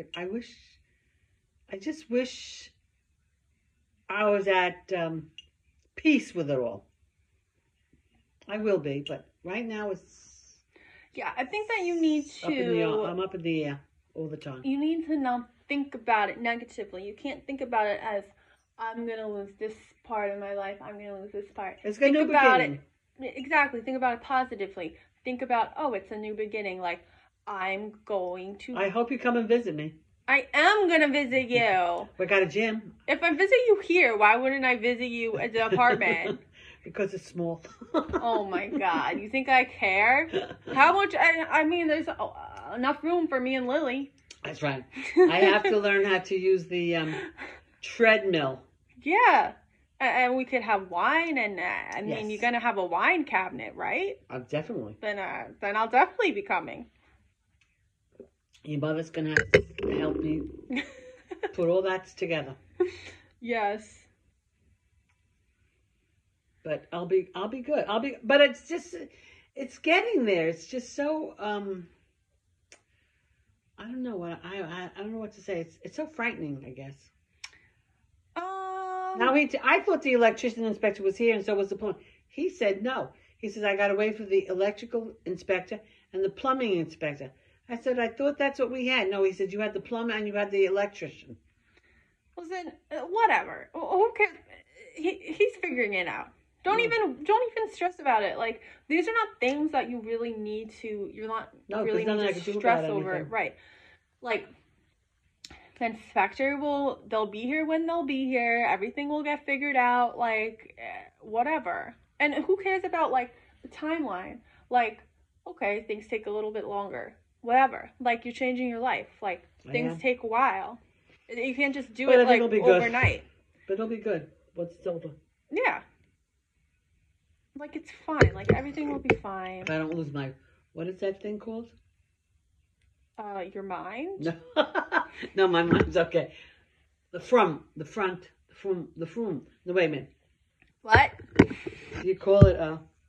just wish I was at peace with it all. I will be, but right now it's... Yeah, I think that you need to... I'm up in the air all the time. You need to not think about it negatively. You can't think about it as, I'm going to lose this part of my life. I'm going to lose this part. It's a new beginning. Exactly. Think about it positively. Think about, it's a new beginning. Like, I'm going to... I hope you come and visit me. I am going to visit you. We got a gym. If I visit you here, why wouldn't I visit you at the apartment? Because it's small. Oh my God. You think I care? How much? I mean, there's enough room for me and Lily. That's right. I have to learn how to use the treadmill. Yeah. And we could have wine, and I mean, Yes. you're gonna have a wine cabinet, right? Definitely. Then I'll definitely be coming. Your mother's gonna have to help me put all that together. Yes. But I'll be good. But it's getting there. It's just so I don't know I don't know what to say. It's so frightening, I guess. Now I thought the electrician inspector was here, and so was the plumber. He said no. He says I got to wait for the electrical inspector and the plumbing inspector. I said I thought that's what we had. No, he said you had the plumber and you had the electrician. Well, then whatever. Who cares? He's figuring it out. Don't even stress about it. Like, these are not things that you really need to. You're not really need to stress over it, right? Like, the inspector they'll be here when they'll be here. Everything will get figured out. Like, whatever. And who cares about like the timeline? Like, okay, things take a little bit longer. Whatever. Like, you're changing your life. Like, things take a while. You can't just do it like overnight. But it'll be good once it's over. Yeah. Like, it's fine. Like, everything will be fine. If I don't lose what is that thing called? Your mind? No, no, my mind's okay. The front. No, wait a minute. What? You call it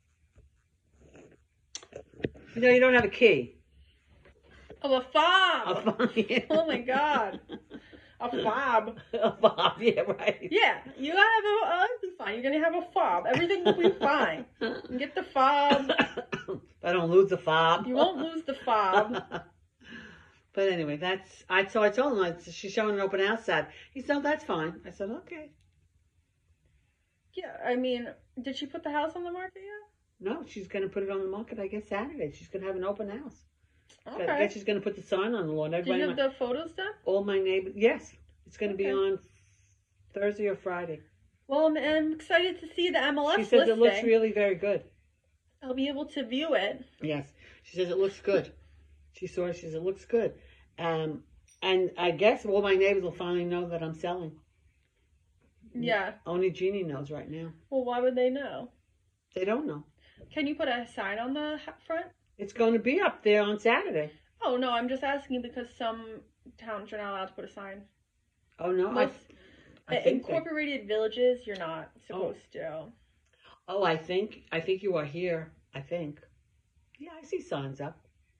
you don't have a key. Oh, a fob. A fob, yeah. Oh my God. A fob. A fob, yeah, right. Yeah, you gotta have it'll be fine. You're gonna have a fob. Everything will be fine. You get the fob. I don't lose the fob. You won't lose the fob. But anyway, so I told him, she's showing an open house Saturday. He said, oh, that's fine. I said, okay. Yeah, I mean, did she put the house on the market yet? No, she's going to put it on the market, I guess, Saturday. She's going to have an open house. Okay. I guess she's going to put the sign on the lawn. Did you have the photos done? All my neighbors, yes. It's going to be on Thursday or Friday. Well, I'm excited to see the MLS listing. She says it looks really very good. I'll be able to view it. Yes. She says it looks good. She says it looks good. And I guess all my neighbors will finally know that I'm selling. Yeah. Only Jeannie knows right now. Well, why would they know? They don't know. Can you put a sign on the front? It's going to be up there on Saturday. Oh, no, I'm just asking because some towns are not allowed to put a sign. Oh, no? Most, I think incorporated villages, you're not supposed to. Oh, I think you are here. I think. Yeah, I see signs up.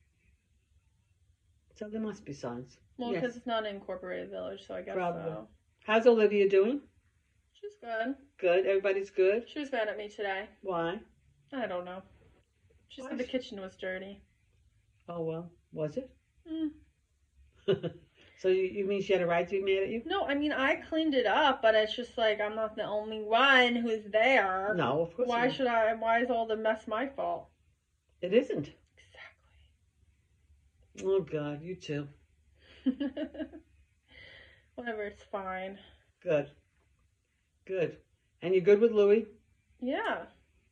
So there must be signs. Well, because it's not an incorporated village, so I guess so. How's Olivia doing? She's good. Good? Everybody's good? She was mad at me today. Why? I don't know. She said the kitchen was dirty. Oh, well. Was it? Mm. So you mean she had a right to be mad at you? No, I mean, I cleaned it up, but it's just like I'm not the only one who's there. No, of course not. Why is all the mess my fault? It isn't. Exactly. Oh, God, you too. Whatever, it's fine. Good. Good. And you good with Louis? Yeah.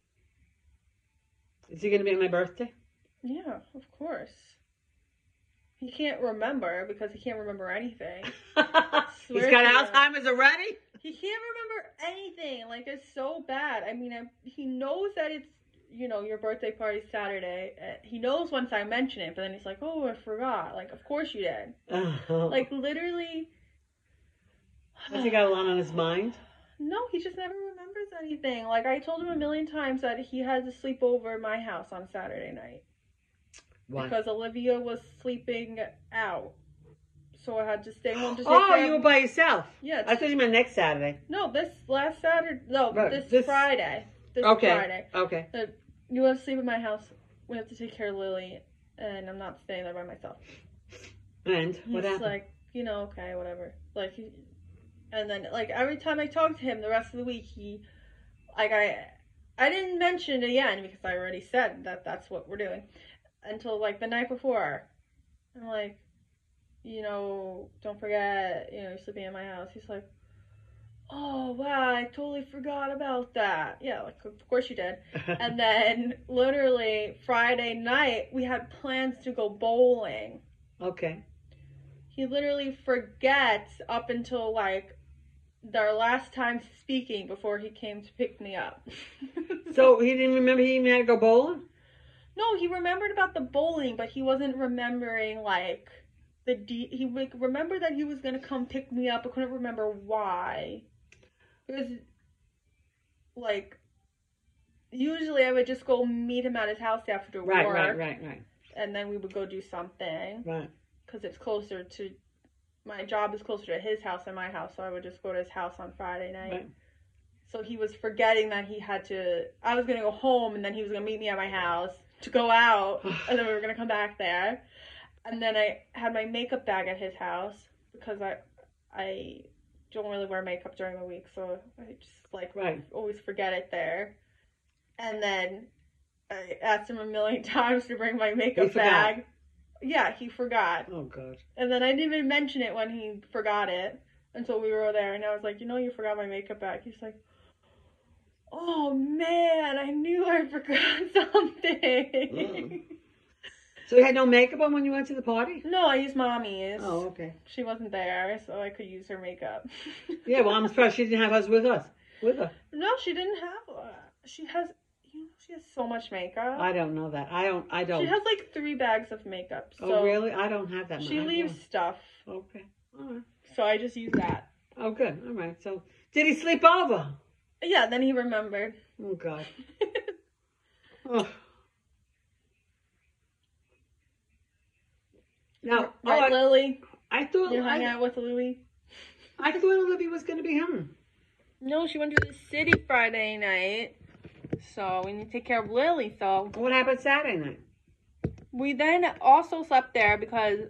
Is he going to be at my birthday? Yeah, of course. He can't remember because he can't remember anything. He's got Alzheimer's already? He can't remember anything. Like, it's so bad. I mean, he knows that it's, your birthday party's Saturday. He knows once I mention it, but then he's like, oh, I forgot. Like, of course you did. Like, literally. Has he got a lot on his mind? No, he just never remembers anything. Like, I told him a million times that he had to sleep over at my house on Saturday night. Why? Because Olivia was sleeping out. So I had to stay home to take care of... you were by yourself? Yeah. I thought you meant next Saturday. No, this last Saturday. No, this Friday. Friday. Okay. You have to sleep at my house. We have to take care of Lily. And I'm not staying there by myself. And what happened? He's like, okay, whatever. And then, every time I talk to him the rest of the week, I didn't mention it again because I already said that that's what we're doing. Until, the night before. I'm like, don't forget, you're sleeping in my house. He's like, oh, wow, I totally forgot about that. Yeah, of course you did. And then, literally, Friday night, we had plans to go bowling. Okay. He literally forgets up until, their last time speaking before he came to pick me up. So he didn't remember he even had to go bowling? No, he remembered about the bowling, but he wasn't remembering, he remembered that he was going to come pick me up, but couldn't remember why. Because, usually I would just go meet him at his house after work. Right. And then we would go do something. Right. Because it's closer to... My job is closer to his house than my house, so I would just go to his house on Friday night. Right. So he was forgetting that he had to... I was going to go home, and then he was going to meet me at my house to go out, and then we were going to come back there. And then I had my makeup bag at his house, because I don't really wear makeup during the week, so I just, always forget it there. And then I asked him a million times to bring my makeup bag. Yeah, he forgot. Oh, God. And then I didn't even mention it when he forgot it until we were there. And I was like, you forgot my makeup bag. He's like, oh, man, I knew I forgot something. So you had no makeup on when you went to the party? No, I used Mommy's. Oh, okay. She wasn't there, so I could use her makeup. Yeah, well, I'm surprised she didn't have us with her. No, she didn't have... she has so much makeup. I don't know that. I don't. She has 3 bags of makeup. So oh, really? I don't have that much. She leaves stuff. Okay. All right. So I just use that. Oh, good. All right. So, did he sleep over? Yeah, then he remembered. Oh, God. Oh. Now, right, Lily? I thought you hung out with Louie? I thought Olivia was going to be home. No, she went to the city Friday night. So we need to take care of Lily. So what happened Saturday night? We then also slept there because,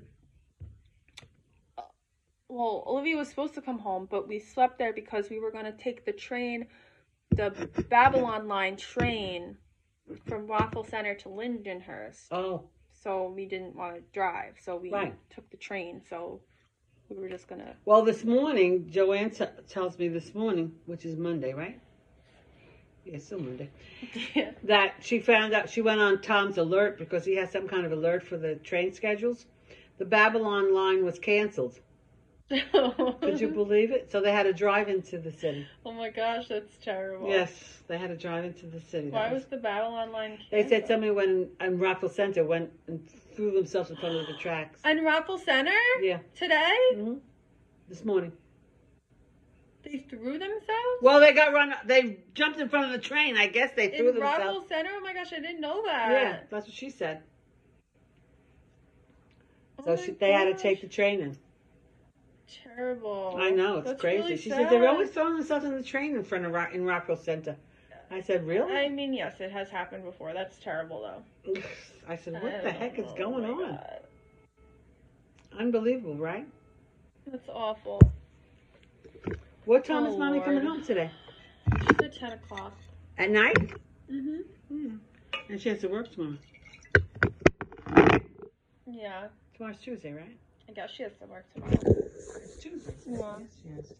well, Olivia was supposed to come home, but we slept there because we were going to take the train, the Babylon line train from Rockville Center to Lindenhurst. Oh. So we didn't want to drive, so we took the train. So we were just going to... Well, this morning, Joanne tells me this morning, which is Monday, right? Yeah, it's still Monday. Yeah. That she found out, she went on Tom's alert because he has some kind of alert for the train schedules. The Babylon line was canceled. Could you believe it? So they had to drive into the city. Oh my gosh, that's terrible. Yes, they had to drive into the city. Why was the Babylon line canceled? They said somebody went in Rockville Center went and threw themselves in front of the tracks. In Rockville Center? Yeah. Today? Mm-hmm. This morning. They threw themselves? Well, they jumped in front of the train. I guess they threw themselves. In Rockville Center? Oh my gosh, I didn't know that. Yeah, that's what she said. So they had to take the train in. Terrible. I know, it's That's crazy. Really she sad. said they're always throwing themselves in the train in front of in Rockville Center. I said, really? I mean, yes, it has happened before. That's terrible, though. I said, what the heck is going on? God. Unbelievable, right? That's awful. What time is Mommy coming home today? She's at 10 o'clock. At night? Mm-hmm. And she has to work tomorrow. Yeah. Tomorrow's Tuesday, right? I guess she has to work tomorrow. It's Tuesday. Yeah. Yes, she has to.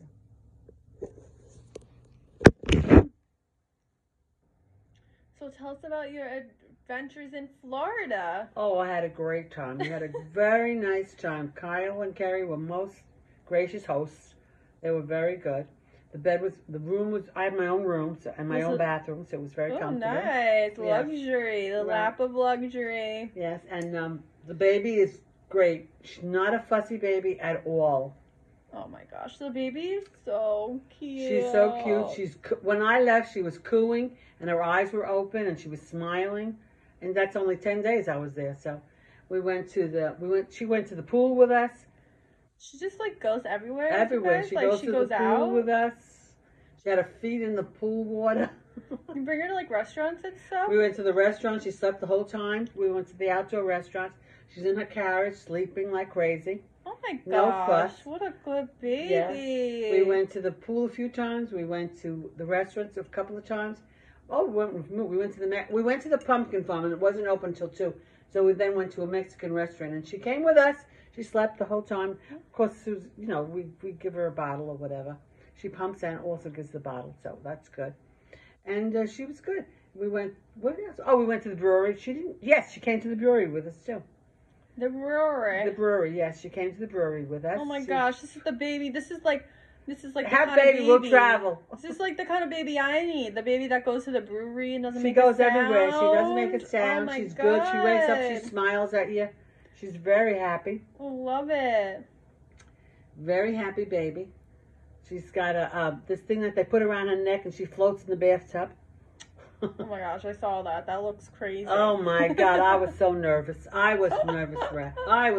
So tell us about your adventures in Florida. Oh, I had a great time. We had a very nice time. Kyle and Carrie were most gracious hosts. They were very good. The room was, I had my own room and my own bathroom, so it was very comfortable. Nice. Yes. Luxury. The lap of luxury. Yes, and the baby is great. She's not a fussy baby at all. Oh my gosh, the baby is so cute. She's so cute. When I left, she was cooing, and her eyes were open, and she was smiling. And that's only 10 days I was there. So she went to the pool with us. She just like goes everywhere. Everywhere. She goes to the pool out with us. She had her feet in the pool water. You bring her to like restaurants and stuff? We went to the restaurant. She slept the whole time. We went to the outdoor restaurants. She's in her carriage, sleeping like crazy. Oh my gosh. No fuss. What a good baby. Yes. We went to the pool a few times. We went to the restaurants a couple of times. Oh, we went to the pumpkin farm, and it wasn't open till 2. So we then went to a Mexican restaurant, and she came with us. She slept the whole time. Of course, we give her a bottle or whatever. She pumps and also gives the bottle, so that's good. And she was good. We went, what else? Oh, we went to the brewery. She came to the brewery with us too. The brewery? The brewery, yes. She came to the brewery with us. Oh my gosh, this is the baby. This is like the Have kind baby, of baby we'll travel. This is like the kind of baby I need. The baby that goes to the brewery and doesn't She make a sound. goes everywhere. She doesn't make a sound. Oh my She's God. good. She wakes up. She smiles at you. She's very happy. I love it. Very happy baby. She's got this thing that they put around her neck, and she floats in the bathtub. Oh my gosh, I saw that. That looks crazy. Oh my God, I was so nervous. I was a nervous wreck.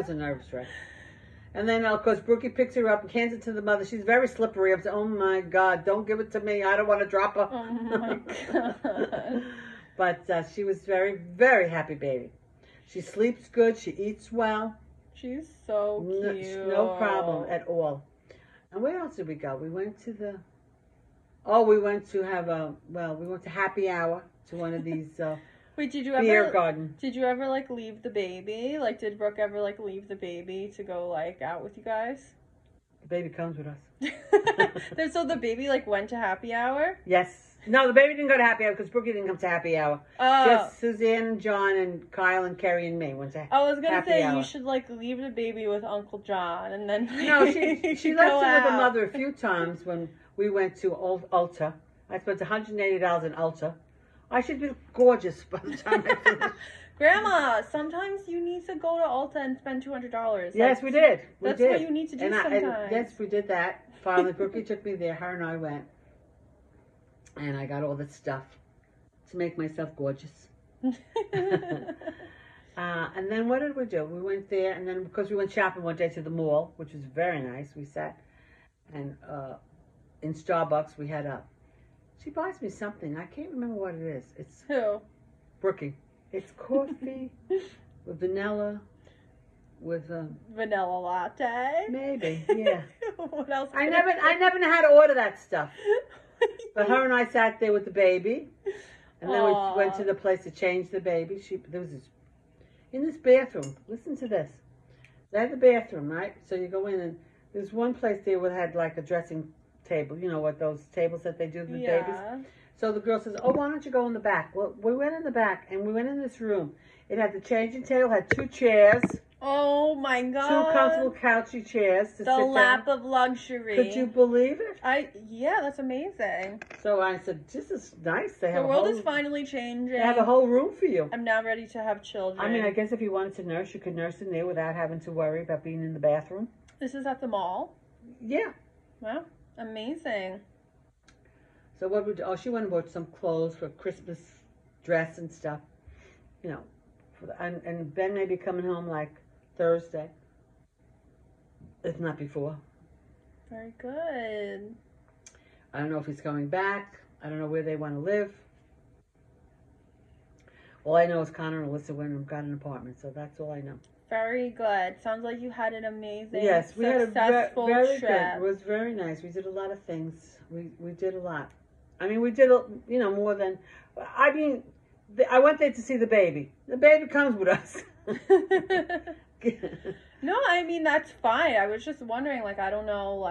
And then, of course, Brookie picks her up and hands it to the mother. She's very slippery. I'm saying, oh my God, don't give it to me. I don't want to drop her. Oh my God. But she was very, very happy baby. She sleeps good. She eats well. She's so cute. No problem at all. And where else did we go? We went to happy hour to one of these Wait, beer garden. Did you ever like leave the baby? Like, did Brooke ever like leave the baby to go like out with you guys? The baby comes with us. So the baby like went to happy hour? Yes. No, the baby didn't go to happy hour because Brookie didn't come to happy hour. Oh. Just Suzanne and John and Kyle and Carrie and me went to happy hour. I was going to say you should like leave the baby with Uncle John and then No, she left it with her mother a few times when we went to Ulta. I spent $180 in Ulta. I should be gorgeous by the time I finish. Grandma, sometimes you need to go to Ulta and spend $200. Yes, we did. That's what you need to do sometimes. Yes, we did that. Finally, Brookie took me there. Her and I went. And I got all this stuff to make myself gorgeous. And then what did we do? We went there, and then because we went shopping one day to the mall, which was very nice, we sat and in Starbucks we had a. She buys me something. I can't remember what it is. It's Who? Brookie. It's coffee with vanilla, with Vanilla latte. maybe, yeah. What else? I never know how to order that stuff. But her and I sat there with the baby, and then we went to the place to change the baby. There was this in this bathroom. Listen to this. They had the bathroom, right? So you go in, and there's one place there that had like a dressing table. You know what those tables that they do for the babies. So the girl says, "Oh, why don't you go in the back?" Well, we went in the back, and we went in this room. It had the changing table, had 2 chairs. Oh my God! 2 comfortable couchy chairs to sit down. The lap of luxury. Could you believe it? Yeah, that's amazing. So I said, "This is nice. They have the world is finally changing. They have a whole room for you." I'm now ready to have children. I mean, I guess if you wanted to nurse, you could nurse in there without having to worry about being in the bathroom. This is at the mall. Yeah. Wow, amazing. So what we do? Oh, she went and bought some clothes for Christmas dress and stuff. You know, and Ben may be coming home like Thursday, if not before. Very good. I don't know if he's coming back. I don't know where they want to live. All I know is Connor and Alyssa went and got an apartment, so that's all I know. Very good. Sounds like you had an amazing, yes, we had a very trip. good. It was very nice. We did a lot of things. We did a lot. I mean, we did more than. I mean, I went there to see the baby. The baby comes with us. No, I mean, that's fine. I was just wondering, like, I don't know,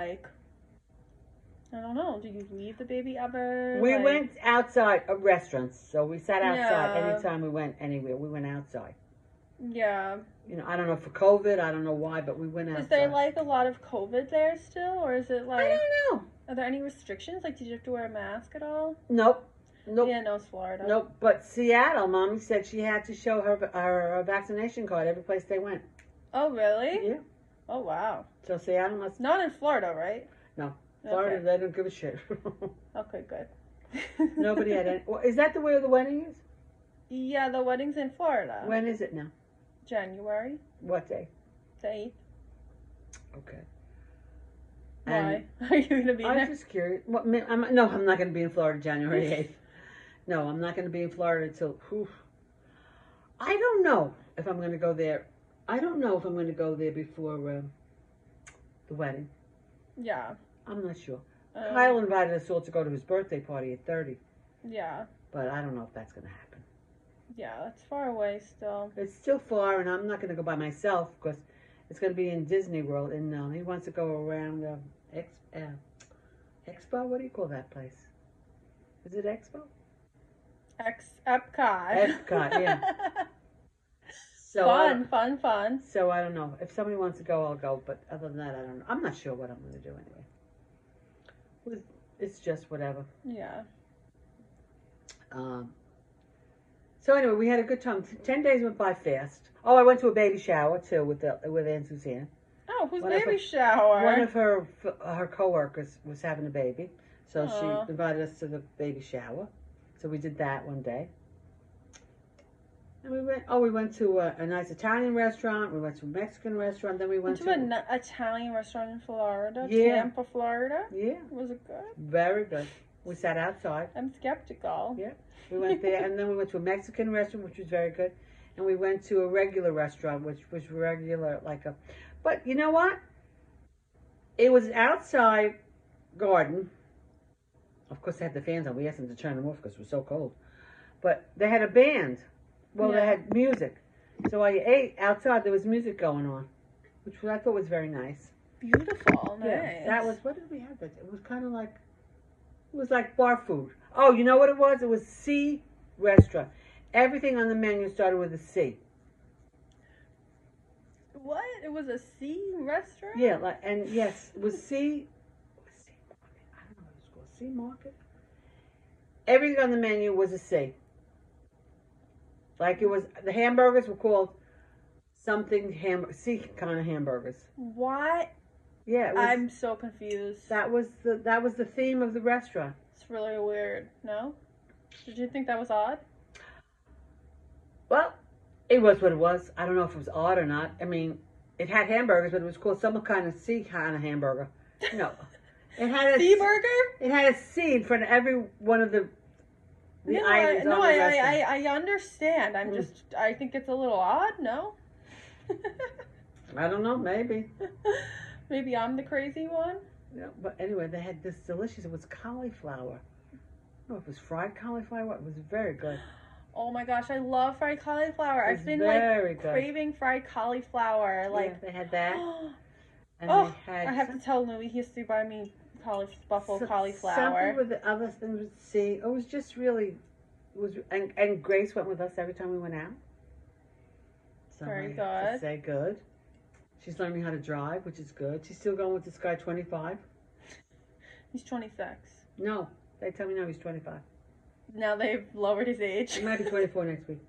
do you leave the baby ever? We went outside of restaurants, so we sat outside Yeah. anytime we went anywhere. We went outside. Yeah. You know, I don't know for COVID, I don't know why, but we went outside. Is there, like, a lot of COVID there still, or is it, like... I don't know. Are there any restrictions? Like, did you have to wear a mask at all? Nope. Yeah, no, it's Florida. Nope. But Seattle, Mommy said she had to show her vaccination card every place they went. Oh, really? Yeah. Oh, wow. So Seattle must... Not in Florida, right? No. Florida, Okay. they don't give a shit. Okay, good. Nobody had any... Well, is that the way the wedding is? Yeah, the wedding's in Florida. When is it now? January. What day? The 8th. Okay. Why? Are you going to be there? I'm just curious. I'm not going to be in Florida January 8th. No, I'm not going to be in Florida until... I don't know if I'm going to go there. I don't know if I'm going to go there before the wedding. Yeah. I'm not sure. Kyle invited us all to go to his birthday party at 30. Yeah. But I don't know if that's going to happen. Yeah, that's far away still. It's still far, and I'm not going to go by myself because it's going to be in Disney World. And he wants to go around Expo. What do you call that place? Is it Expo? Epcot. Epcot, yeah. So Fun. So I don't know. If somebody wants to go, I'll go. But other than that, I don't know. I'm not sure what I'm going to do anyway. It's just whatever. Yeah. So anyway, we had a good time. 10 days went by fast. Oh, I went to a baby shower too with Aunt Suzanne. Oh, whose baby shower? One of her coworkers was having a baby, so she invited us to the baby shower. So we did that one day. And we went to a nice Italian restaurant. We went to a Mexican restaurant. Then we went to an Italian restaurant in Florida. Yeah. Tampa, Florida. Yeah. Was it good? Very good. We sat outside. I'm skeptical. Yeah. We went there, and then we went to a Mexican restaurant, which was very good. And we went to a regular restaurant, which was regular, but you know what? It was outside garden. Of course, they had the fans on. We asked them to turn them off because it was so cold. But they had a band. Well, They had music. So I ate outside. There was music going on, which I thought was very nice. Beautiful. Nice. Yeah, that was, what did we have? It was kind of like, it was like bar food. Oh, you know what it was? It was C restaurant. Everything on the menu started with a C. What? It was a C restaurant? Yeah, yes, it was C. I don't know what it's called. C Market. Everything on the menu was a C. Like it was, the hamburgers were called something C kind of hamburgers. What? Yeah, I'm so confused. That was the theme of the restaurant. It's really weird, no? Did you think that was odd? Well, it was what it was. I don't know if it was odd or not. I mean, it had hamburgers, but it was called some kind of sea kind of hamburger. No. It had a sea burger? It had a sea in front of every one of the items on the restaurant. I understand. I think it's a little odd, no? I don't know, maybe. Maybe I'm the crazy one? Yeah, but anyway, they had this delicious, it was cauliflower. I don't know if it was fried cauliflower. It was very good. Oh my gosh, I love fried cauliflower. I've been craving fried cauliflower. Like they had that. And oh, they had I have to tell Louis he has to buy me buffalo cauliflower. Something with the other things with sea. It was just really, it was, and Grace went with us every time we went out. So very I have to good. say good. She's learning how to drive, which is good. She's still going with this guy, 25. He's 26. No, they tell me now he's 25. Now they've lowered his age. He might be 24 next week.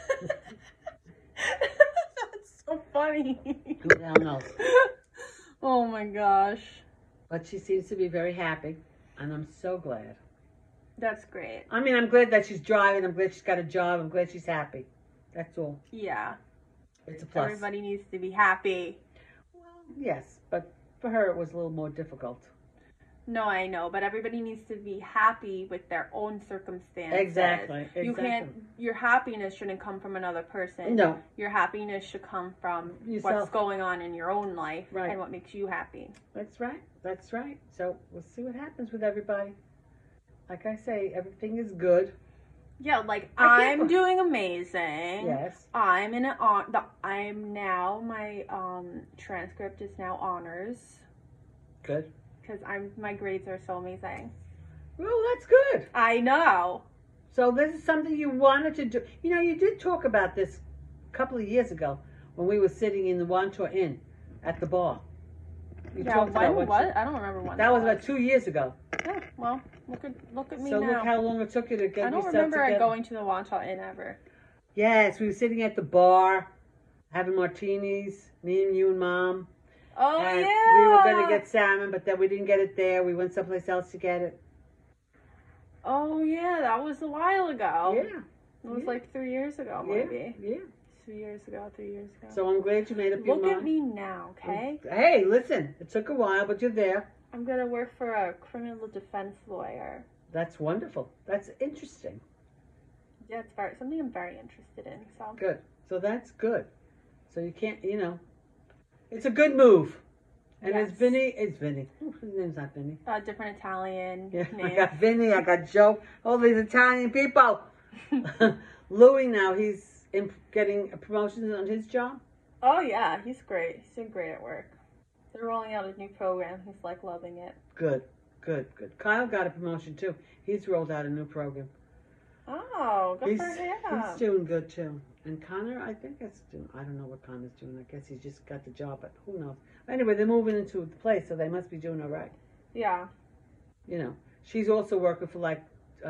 That's so funny. Who the hell knows? Oh my gosh. But she seems to be very happy, and I'm so glad. That's great. I mean, I'm glad that she's driving. I'm glad she's got a job. I'm glad she's happy. That's all. Yeah. It's a plus. Everybody needs to be happy. Well, yes, but for her it was a little more difficult. No, I know, but everybody needs to be happy with their own circumstances. Exactly. You can't. Your happiness shouldn't come from another person. No. Your happiness should come from yourself. What's going on in your own life, right, and what makes you happy. That's right. That's right. So we'll see what happens with everybody. Like I say, everything is good. Yeah, like I'm doing amazing. Yes. I'm in I'm now my transcript is now honors. Good. Because my grades are so amazing. Well, that's good. I know. So this is something you wanted to do. You know, you did talk about this a couple of years ago when we were sitting in the Wantor Inn at the bar. You talked about what? I don't remember when. That was about 2 years ago. Yeah, well, look at me now. So look how long it took you to get yourself together. I don't remember going to the Wantor Inn ever. Yes, we were sitting at the bar, having martinis, me and you and Mom. Oh, and yeah. We were going to get salmon, but then we didn't get it there. We went someplace else to get it. Oh, yeah, that was a while ago. Yeah. It was like 3 years ago, maybe. Yeah. 2 years ago, 3 years ago. So I'm glad you made up your mind. Look at me now, okay? Hey, listen, it took a while, but you're there. I'm going to work for a criminal defense lawyer. That's wonderful. That's interesting. Yeah, it's something I'm very interested in. So good. So that's good. So you can't, you know, it's a good move. And yes. It's Vinny. His name's not Vinny. Different Italian yeah, name. I got Vinny. I got Joe. All these Italian people. Louis now, he's getting promotions on his job. Oh yeah, he's great. He's doing great at work. They're rolling out a new program. He's like loving it. Good. Kyle got a promotion too. He's rolled out a new program. Oh, good for him. He's doing good too. And Connor, I think I don't know what Connor's doing. I guess he just got the job, but who knows. Anyway, they're moving into the place, so they must be doing all right. Yeah. You know, she's also working for like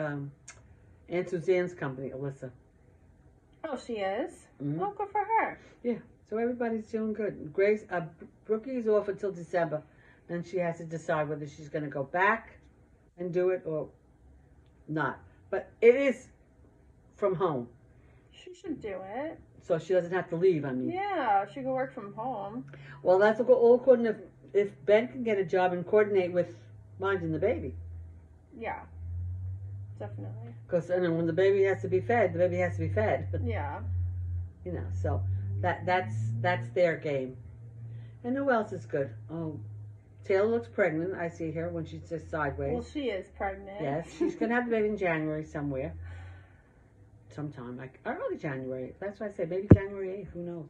Aunt Suzanne's company, Alyssa. Oh, she is? Mm-hmm. Oh, good for her. Yeah, so everybody's doing good. Grace, Brookie's off until December. Then she has to decide whether she's going to go back and do it or not. But it is from home. She should do it. So she doesn't have to leave, I mean. Yeah, she can work from home. Well, that's all according if Ben can get a job and coordinate with minding the baby. Yeah, definitely. Because when the baby has to be fed, the baby has to be fed. Yeah. You know, so that's their game. And who else is good? Oh, Taylor looks pregnant. I see her when she's just sideways. Well, she is pregnant. Yes, she's going to have the baby in January somewhere. Sometime, like early January. That's why I say maybe January 8th. Who knows?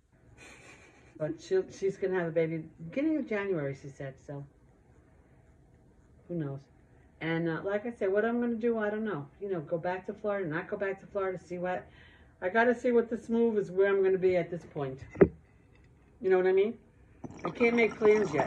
But she's going to have a baby beginning of January, she said. So, who knows? And like I said, what I'm going to do, I don't know. You know, go back to Florida, not go back to Florida, see what... I got to see what this move is, where I'm going to be at this point. You know what I mean? I can't make plans yet.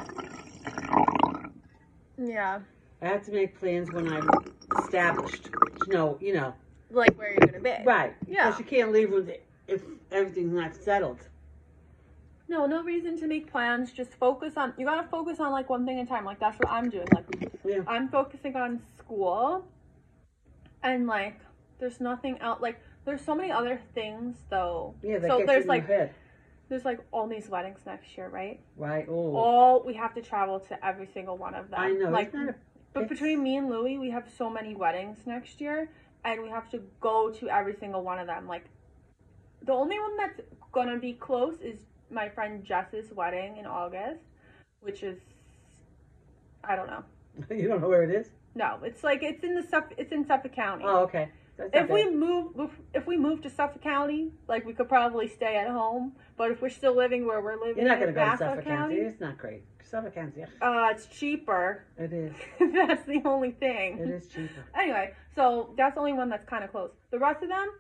Yeah. I have to make plans when I'm established. You know. Like where you're going to be. Right. Yeah. Because you can't leave if everything's not settled. No reason to make plans. Just focus on, you got to focus on like one thing at a time. Like that's what I'm doing. Like yeah. I'm focusing on school, and like there's nothing else. Like there's so many other things though. Yeah, that so gets there's in like your head. there's like all these weddings next year, right? Right. Oh. All we have to travel to every single one of them. I know. Like, but it's... between me and Louie, we have so many weddings next year, and we have to go to every single one of them. Like, the only one that's gonna be close is my friend Jess's wedding in August, which is, I don't know. You don't know where it is? No, it's like it's in Suffolk County. Oh, okay. If we move to Suffolk County, like we could probably stay at home. But if we're still living where we're living, you're not going to go to Nassau Suffolk County. It's not great. Suffolk County. It's cheaper. It is. That's the only thing. It is cheaper. Anyway, so that's the only one that's kind of close. The rest of them,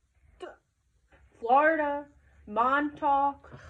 Florida, Montauk,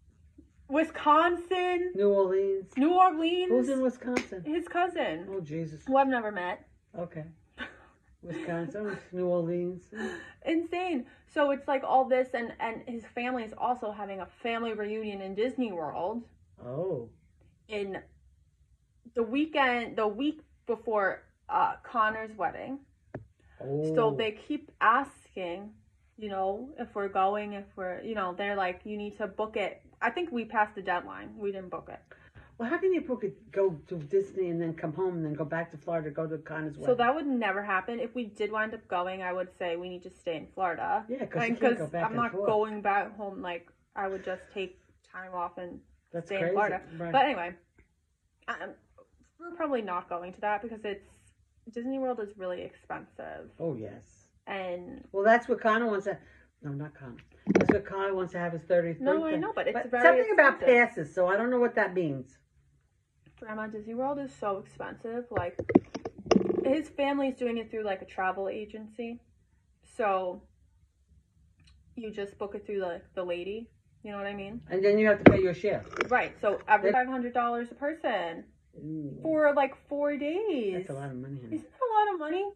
Wisconsin, New Orleans. Who's in Wisconsin? His cousin. Oh, Jesus. Who I've never met. Okay. Wisconsin, New Orleans. Insane. So it's like all this, and his family is also having a family reunion in Disney World. Oh. In the week before Connor's wedding. Oh. So they keep asking, you know, if we're going, they're like, you need to book it. I think we passed the deadline. We didn't book it. Well, how can you book it, go to Disney and then come home and then go back to Florida, go to Connor's wedding? So that would never happen. If we did wind up going, I would say we need to stay in Florida. Yeah, because you can't go back I'm not and forth. going back home. Like, I would just take time off and stay in Florida. Right. But anyway, we're probably not going to that because Disney World is really expensive. Oh, yes. And well, that's what Connor wants to. No, not Connor. That's what Connor wants to have his 30th birthday. No, I know, but it's very something expensive. about passes, so I don't know what that means. Grandma, Disney World is so expensive. Like, his family's doing it through like a travel agency, so you just book it through the lady. You know what I mean? And then you have to pay your share. Right. So every $500 a person for like 4 days. That's a lot of money, honey. Isn't that a lot of money?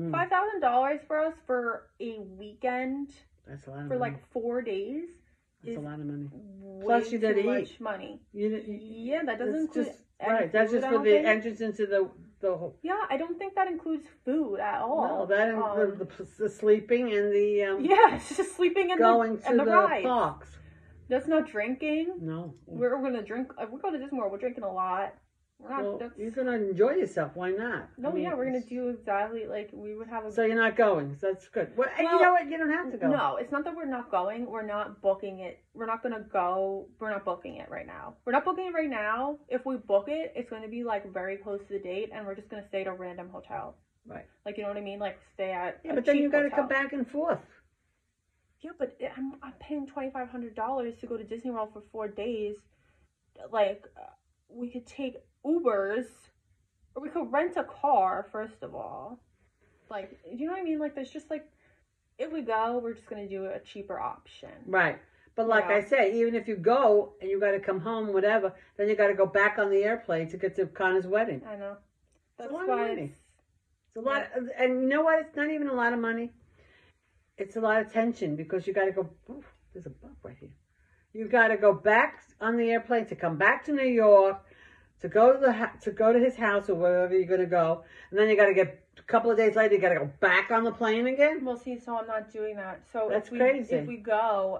$5,000 for us for a weekend. That's a lot of for money. like 4 days. That's a lot of money. Plus, you did much eat. Money. Yeah, that doesn't include. Right, that's just for the entrance into the whole. Yeah, I don't think that includes food at all. No, that includes the sleeping and the. Yeah, it's just sleeping and going and to the rides. parks. That's not drinking. No. We're gonna drink. If we go to Disney World, we're drinking a lot. We're not. Well, you're gonna enjoy yourself. Why not? No, yeah, we're gonna do exactly like we would have. So you're not going. So that's good. Well, and you know what? You don't have to go. No, it's not that we're not going. We're not booking it. We're not gonna go. We're not booking it right now. We're not booking it right now. If we book it, it's gonna be like very close to the date, and we're just gonna stay at a random hotel. Right. Like, you know what I mean? Like stay at. Yeah, but then you gotta come back and forth. Yeah, but I'm paying $2,500 to go to Disney World for 4 days. Like, we could take Ubers, or we could rent a car, first of all. Like, do you know what I mean? Like, there's just, like, if we go, we're just going to do a cheaper option. Right. But like I say, even if you go and you got to come home, whatever, then you got to go back on the airplane to get to Connor's wedding. I know. That's a lot why of money. It's a lot. And you know what? It's not even a lot of money. It's a lot of tension because you got to go. Oof, there's a bug right here. You got to go back on the airplane to come back to New York, to go to his house or wherever you're gonna go, and then you got to get a couple of days later. You got to go back on the plane again. Well, see, so I'm not doing that. So that's crazy. If we go,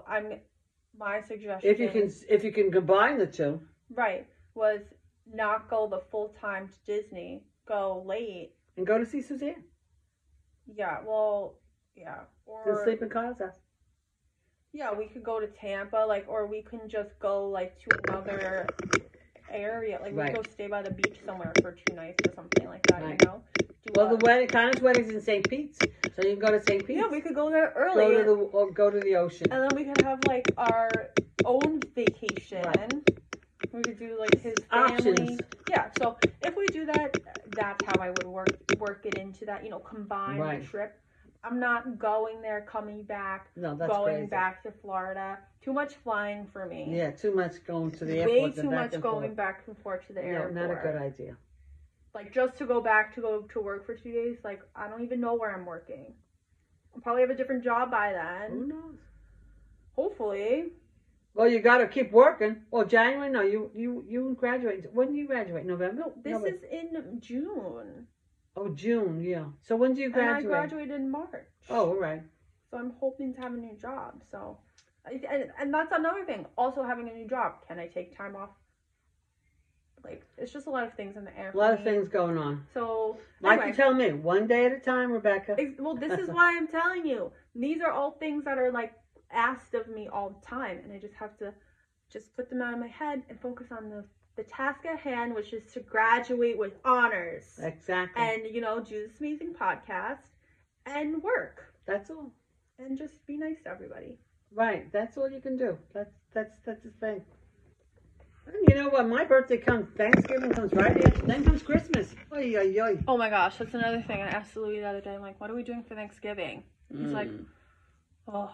my suggestion. If you can combine the two. Right, was not go the full time to Disney. Go late and go to see Suzanne. Yeah. Well. Yeah. Or sleep in Kyle's house. Yeah, we could go to Tampa, or we can just go to another area, we could go stay by the beach somewhere for 2 nights or something like that. Right. You know. Connor's wedding's in St. Pete's, so you can go to St. Pete's. Yeah, we could go there early. Go to the ocean, and then we could have our own vacation. Right. We could do his family. Options. Yeah. So if we do that, that's how I would work it into that. Combine the trip. I'm not going there, coming back, going back to Florida. Too much flying for me. Yeah, too much going to the airport. Way too much going back and forth to the airport. No, not a good idea. Just to go back to work for 2 days, I don't even know where I'm working. I'll probably have a different job by then. Who knows? Hopefully. Well, you got to keep working. Well, January, no, you graduate. When do you graduate? November? No, this is in June. Oh, June, yeah. So when do you graduate? And I graduated in March. Oh, all right. So I'm hoping to have a new job. So, and that's another thing. Also having a new job. Can I take time off? Like, it's just a lot of things in the air. A lot of things going on. So, like you tell me, one day at a time, Rebecca. Well, this is why I'm telling you. These are all things that are like asked of me all the time, and I just have to just put them out of my head and focus on the task at hand, which is to graduate with honors. Exactly. And, you know, do this amazing podcast and work. That's all. And just be nice to everybody. Right. That's all you can do. That's the thing. And you know what? My birthday comes. Thanksgiving comes right after. Then comes Christmas. Oy, oy, oy. Oh my gosh, that's another thing. I asked Louis the other day. I'm like, what are we doing for Thanksgiving? He's like, oh.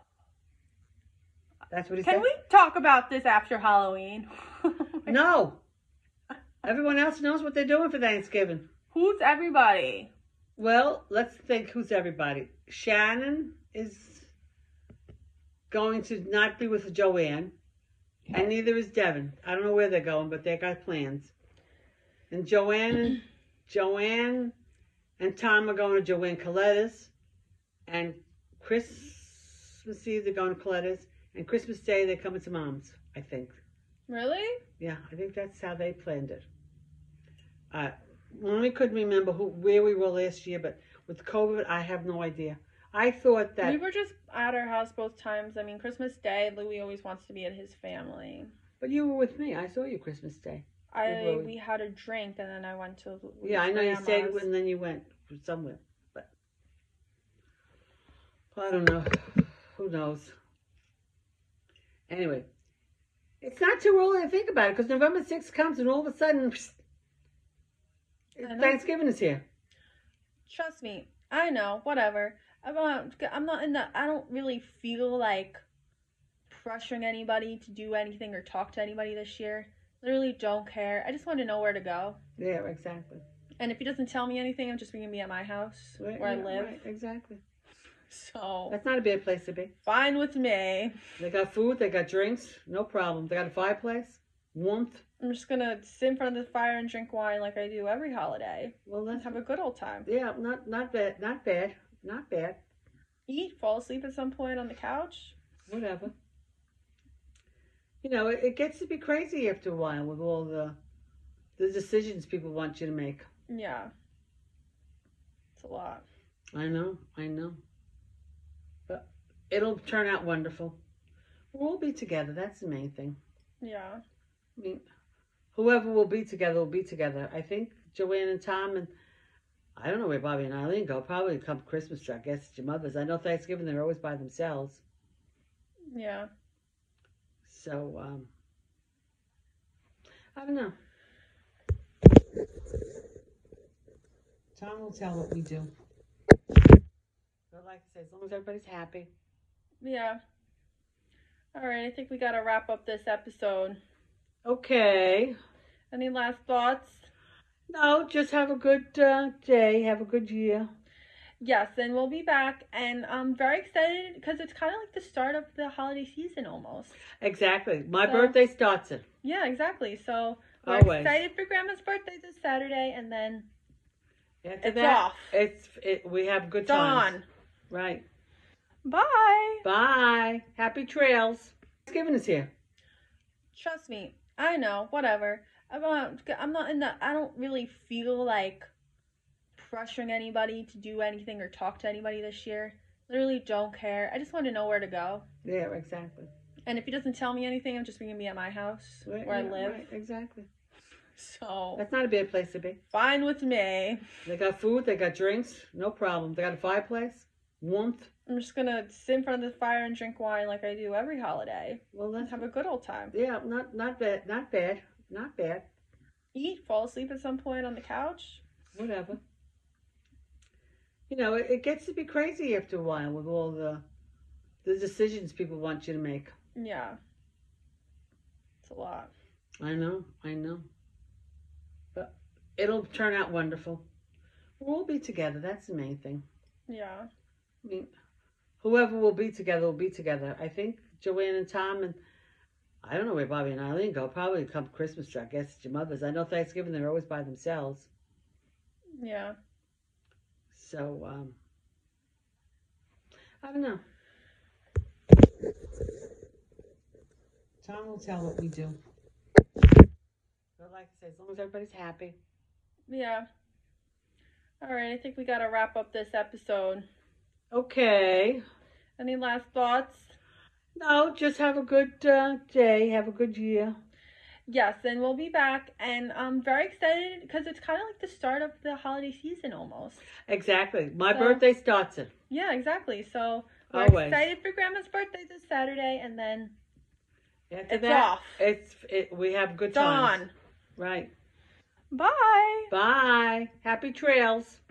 That's what he said. Can we talk about this after Halloween? No. Everyone else knows what they're doing for Thanksgiving. Who's everybody? Well, let's think who's everybody. Shannon is going to not be with Joanne, and neither is Devin. I don't know where they're going, but they got plans. And Joanne and Tom are going to Joanne Coletta's, and Christmas Eve they're going to Coletta's, and Christmas Day they're coming to Mom's, I think. Really? Yeah, I think that's how they planned it. We couldn't remember where we were last year, but with COVID, I have no idea. I thought that... We were just at our house both times. I mean, Christmas Day, Louis always wants to be at his family. But you were with me. I saw you Christmas Day. We had a drink, and then I went to Louis' I know grandma's. you stayed, and then you went somewhere. But I don't know. Who knows? Anyway, it's not too early to think about it, because November 6th comes, and all of a sudden... Thanksgiving is here. Trust me, I know. Whatever. I don't really feel like pressuring anybody to do anything or talk to anybody this year. Literally don't care. I just want to know where to go. Yeah, exactly. And if he doesn't tell me anything, I'm just going to be at my house where I live. Right, exactly. So that's not a bad place to be. Fine with me. They got food. They got drinks. No problem. They got a fireplace. Warmth. I'm just gonna sit in front of the fire and drink wine like I do every holiday. Well, let's have a good old time. Yeah, not bad. Eat, fall asleep at some point on the couch. Whatever. You know, it gets to be crazy after a while with all the decisions people want you to make. Yeah, it's a lot. I know. But it'll turn out wonderful. We'll all be together. That's the main thing. Yeah. I mean, whoever will be together will be together. I think Joanne and Tom and I don't know where Bobby and Eileen go. Probably come Christmas, I guess, at your mother's. I know Thanksgiving they're always by themselves. Yeah. So, I don't know. Tom will tell what we do. But like I say, as long as everybody's happy. Yeah. All right, I think we got to wrap up this episode. Okay. Any last thoughts? No, just have a good day. Have a good year. Yes, and we'll be back. And I'm very excited because it's kind of like the start of the holiday season almost. Exactly. My birthday starts it. Yeah, exactly. So we're Always excited for Grandma's birthday this Saturday, and then after it's that, off. We have good times. Dawn. Right. Bye. Bye. Happy trails. Thanksgiving is here. Trust me. I know. Whatever. I don't really feel like pressuring anybody to do anything or talk to anybody this year. Literally don't care. I just want to know where to go. Yeah, exactly. And if he doesn't tell me anything, I'm just going to be at my house where I live. Right, exactly. So that's not a bad place to be. Fine with me. They got food. They got drinks. No problem. They got a fireplace. Warmth. I'm just gonna sit in front of the fire and drink wine like I do every holiday. Well, let's have a good old time. Yeah, not bad. Eat, fall asleep at some point on the couch. Whatever. You know, it gets to be crazy after a while with all the decisions people want you to make. Yeah. It's a lot. I know. But it'll turn out wonderful. We'll all be together. That's the main thing. Yeah. I mean, whoever will be together will be together. I think Joanne and Tom and I don't know where Bobby and Eileen go. Probably come Christmas, I guess, at your mother's. I know Thanksgiving they're always by themselves. Yeah. So, I don't know. Time will tell what we do. But like I say, as long as everybody's happy. Yeah. All right, I think we got to wrap up this episode. Okay. Any last thoughts? No, just have a good day. Have a good year. Yes, and we'll be back. And I'm very excited because it's kind of like the start of the holiday season almost. Exactly. My birthday starts it. Yeah, exactly. So we're Always excited for Grandma's birthday this Saturday, and then after off. We have good It's times. on. Right. Bye. Bye. Happy trails.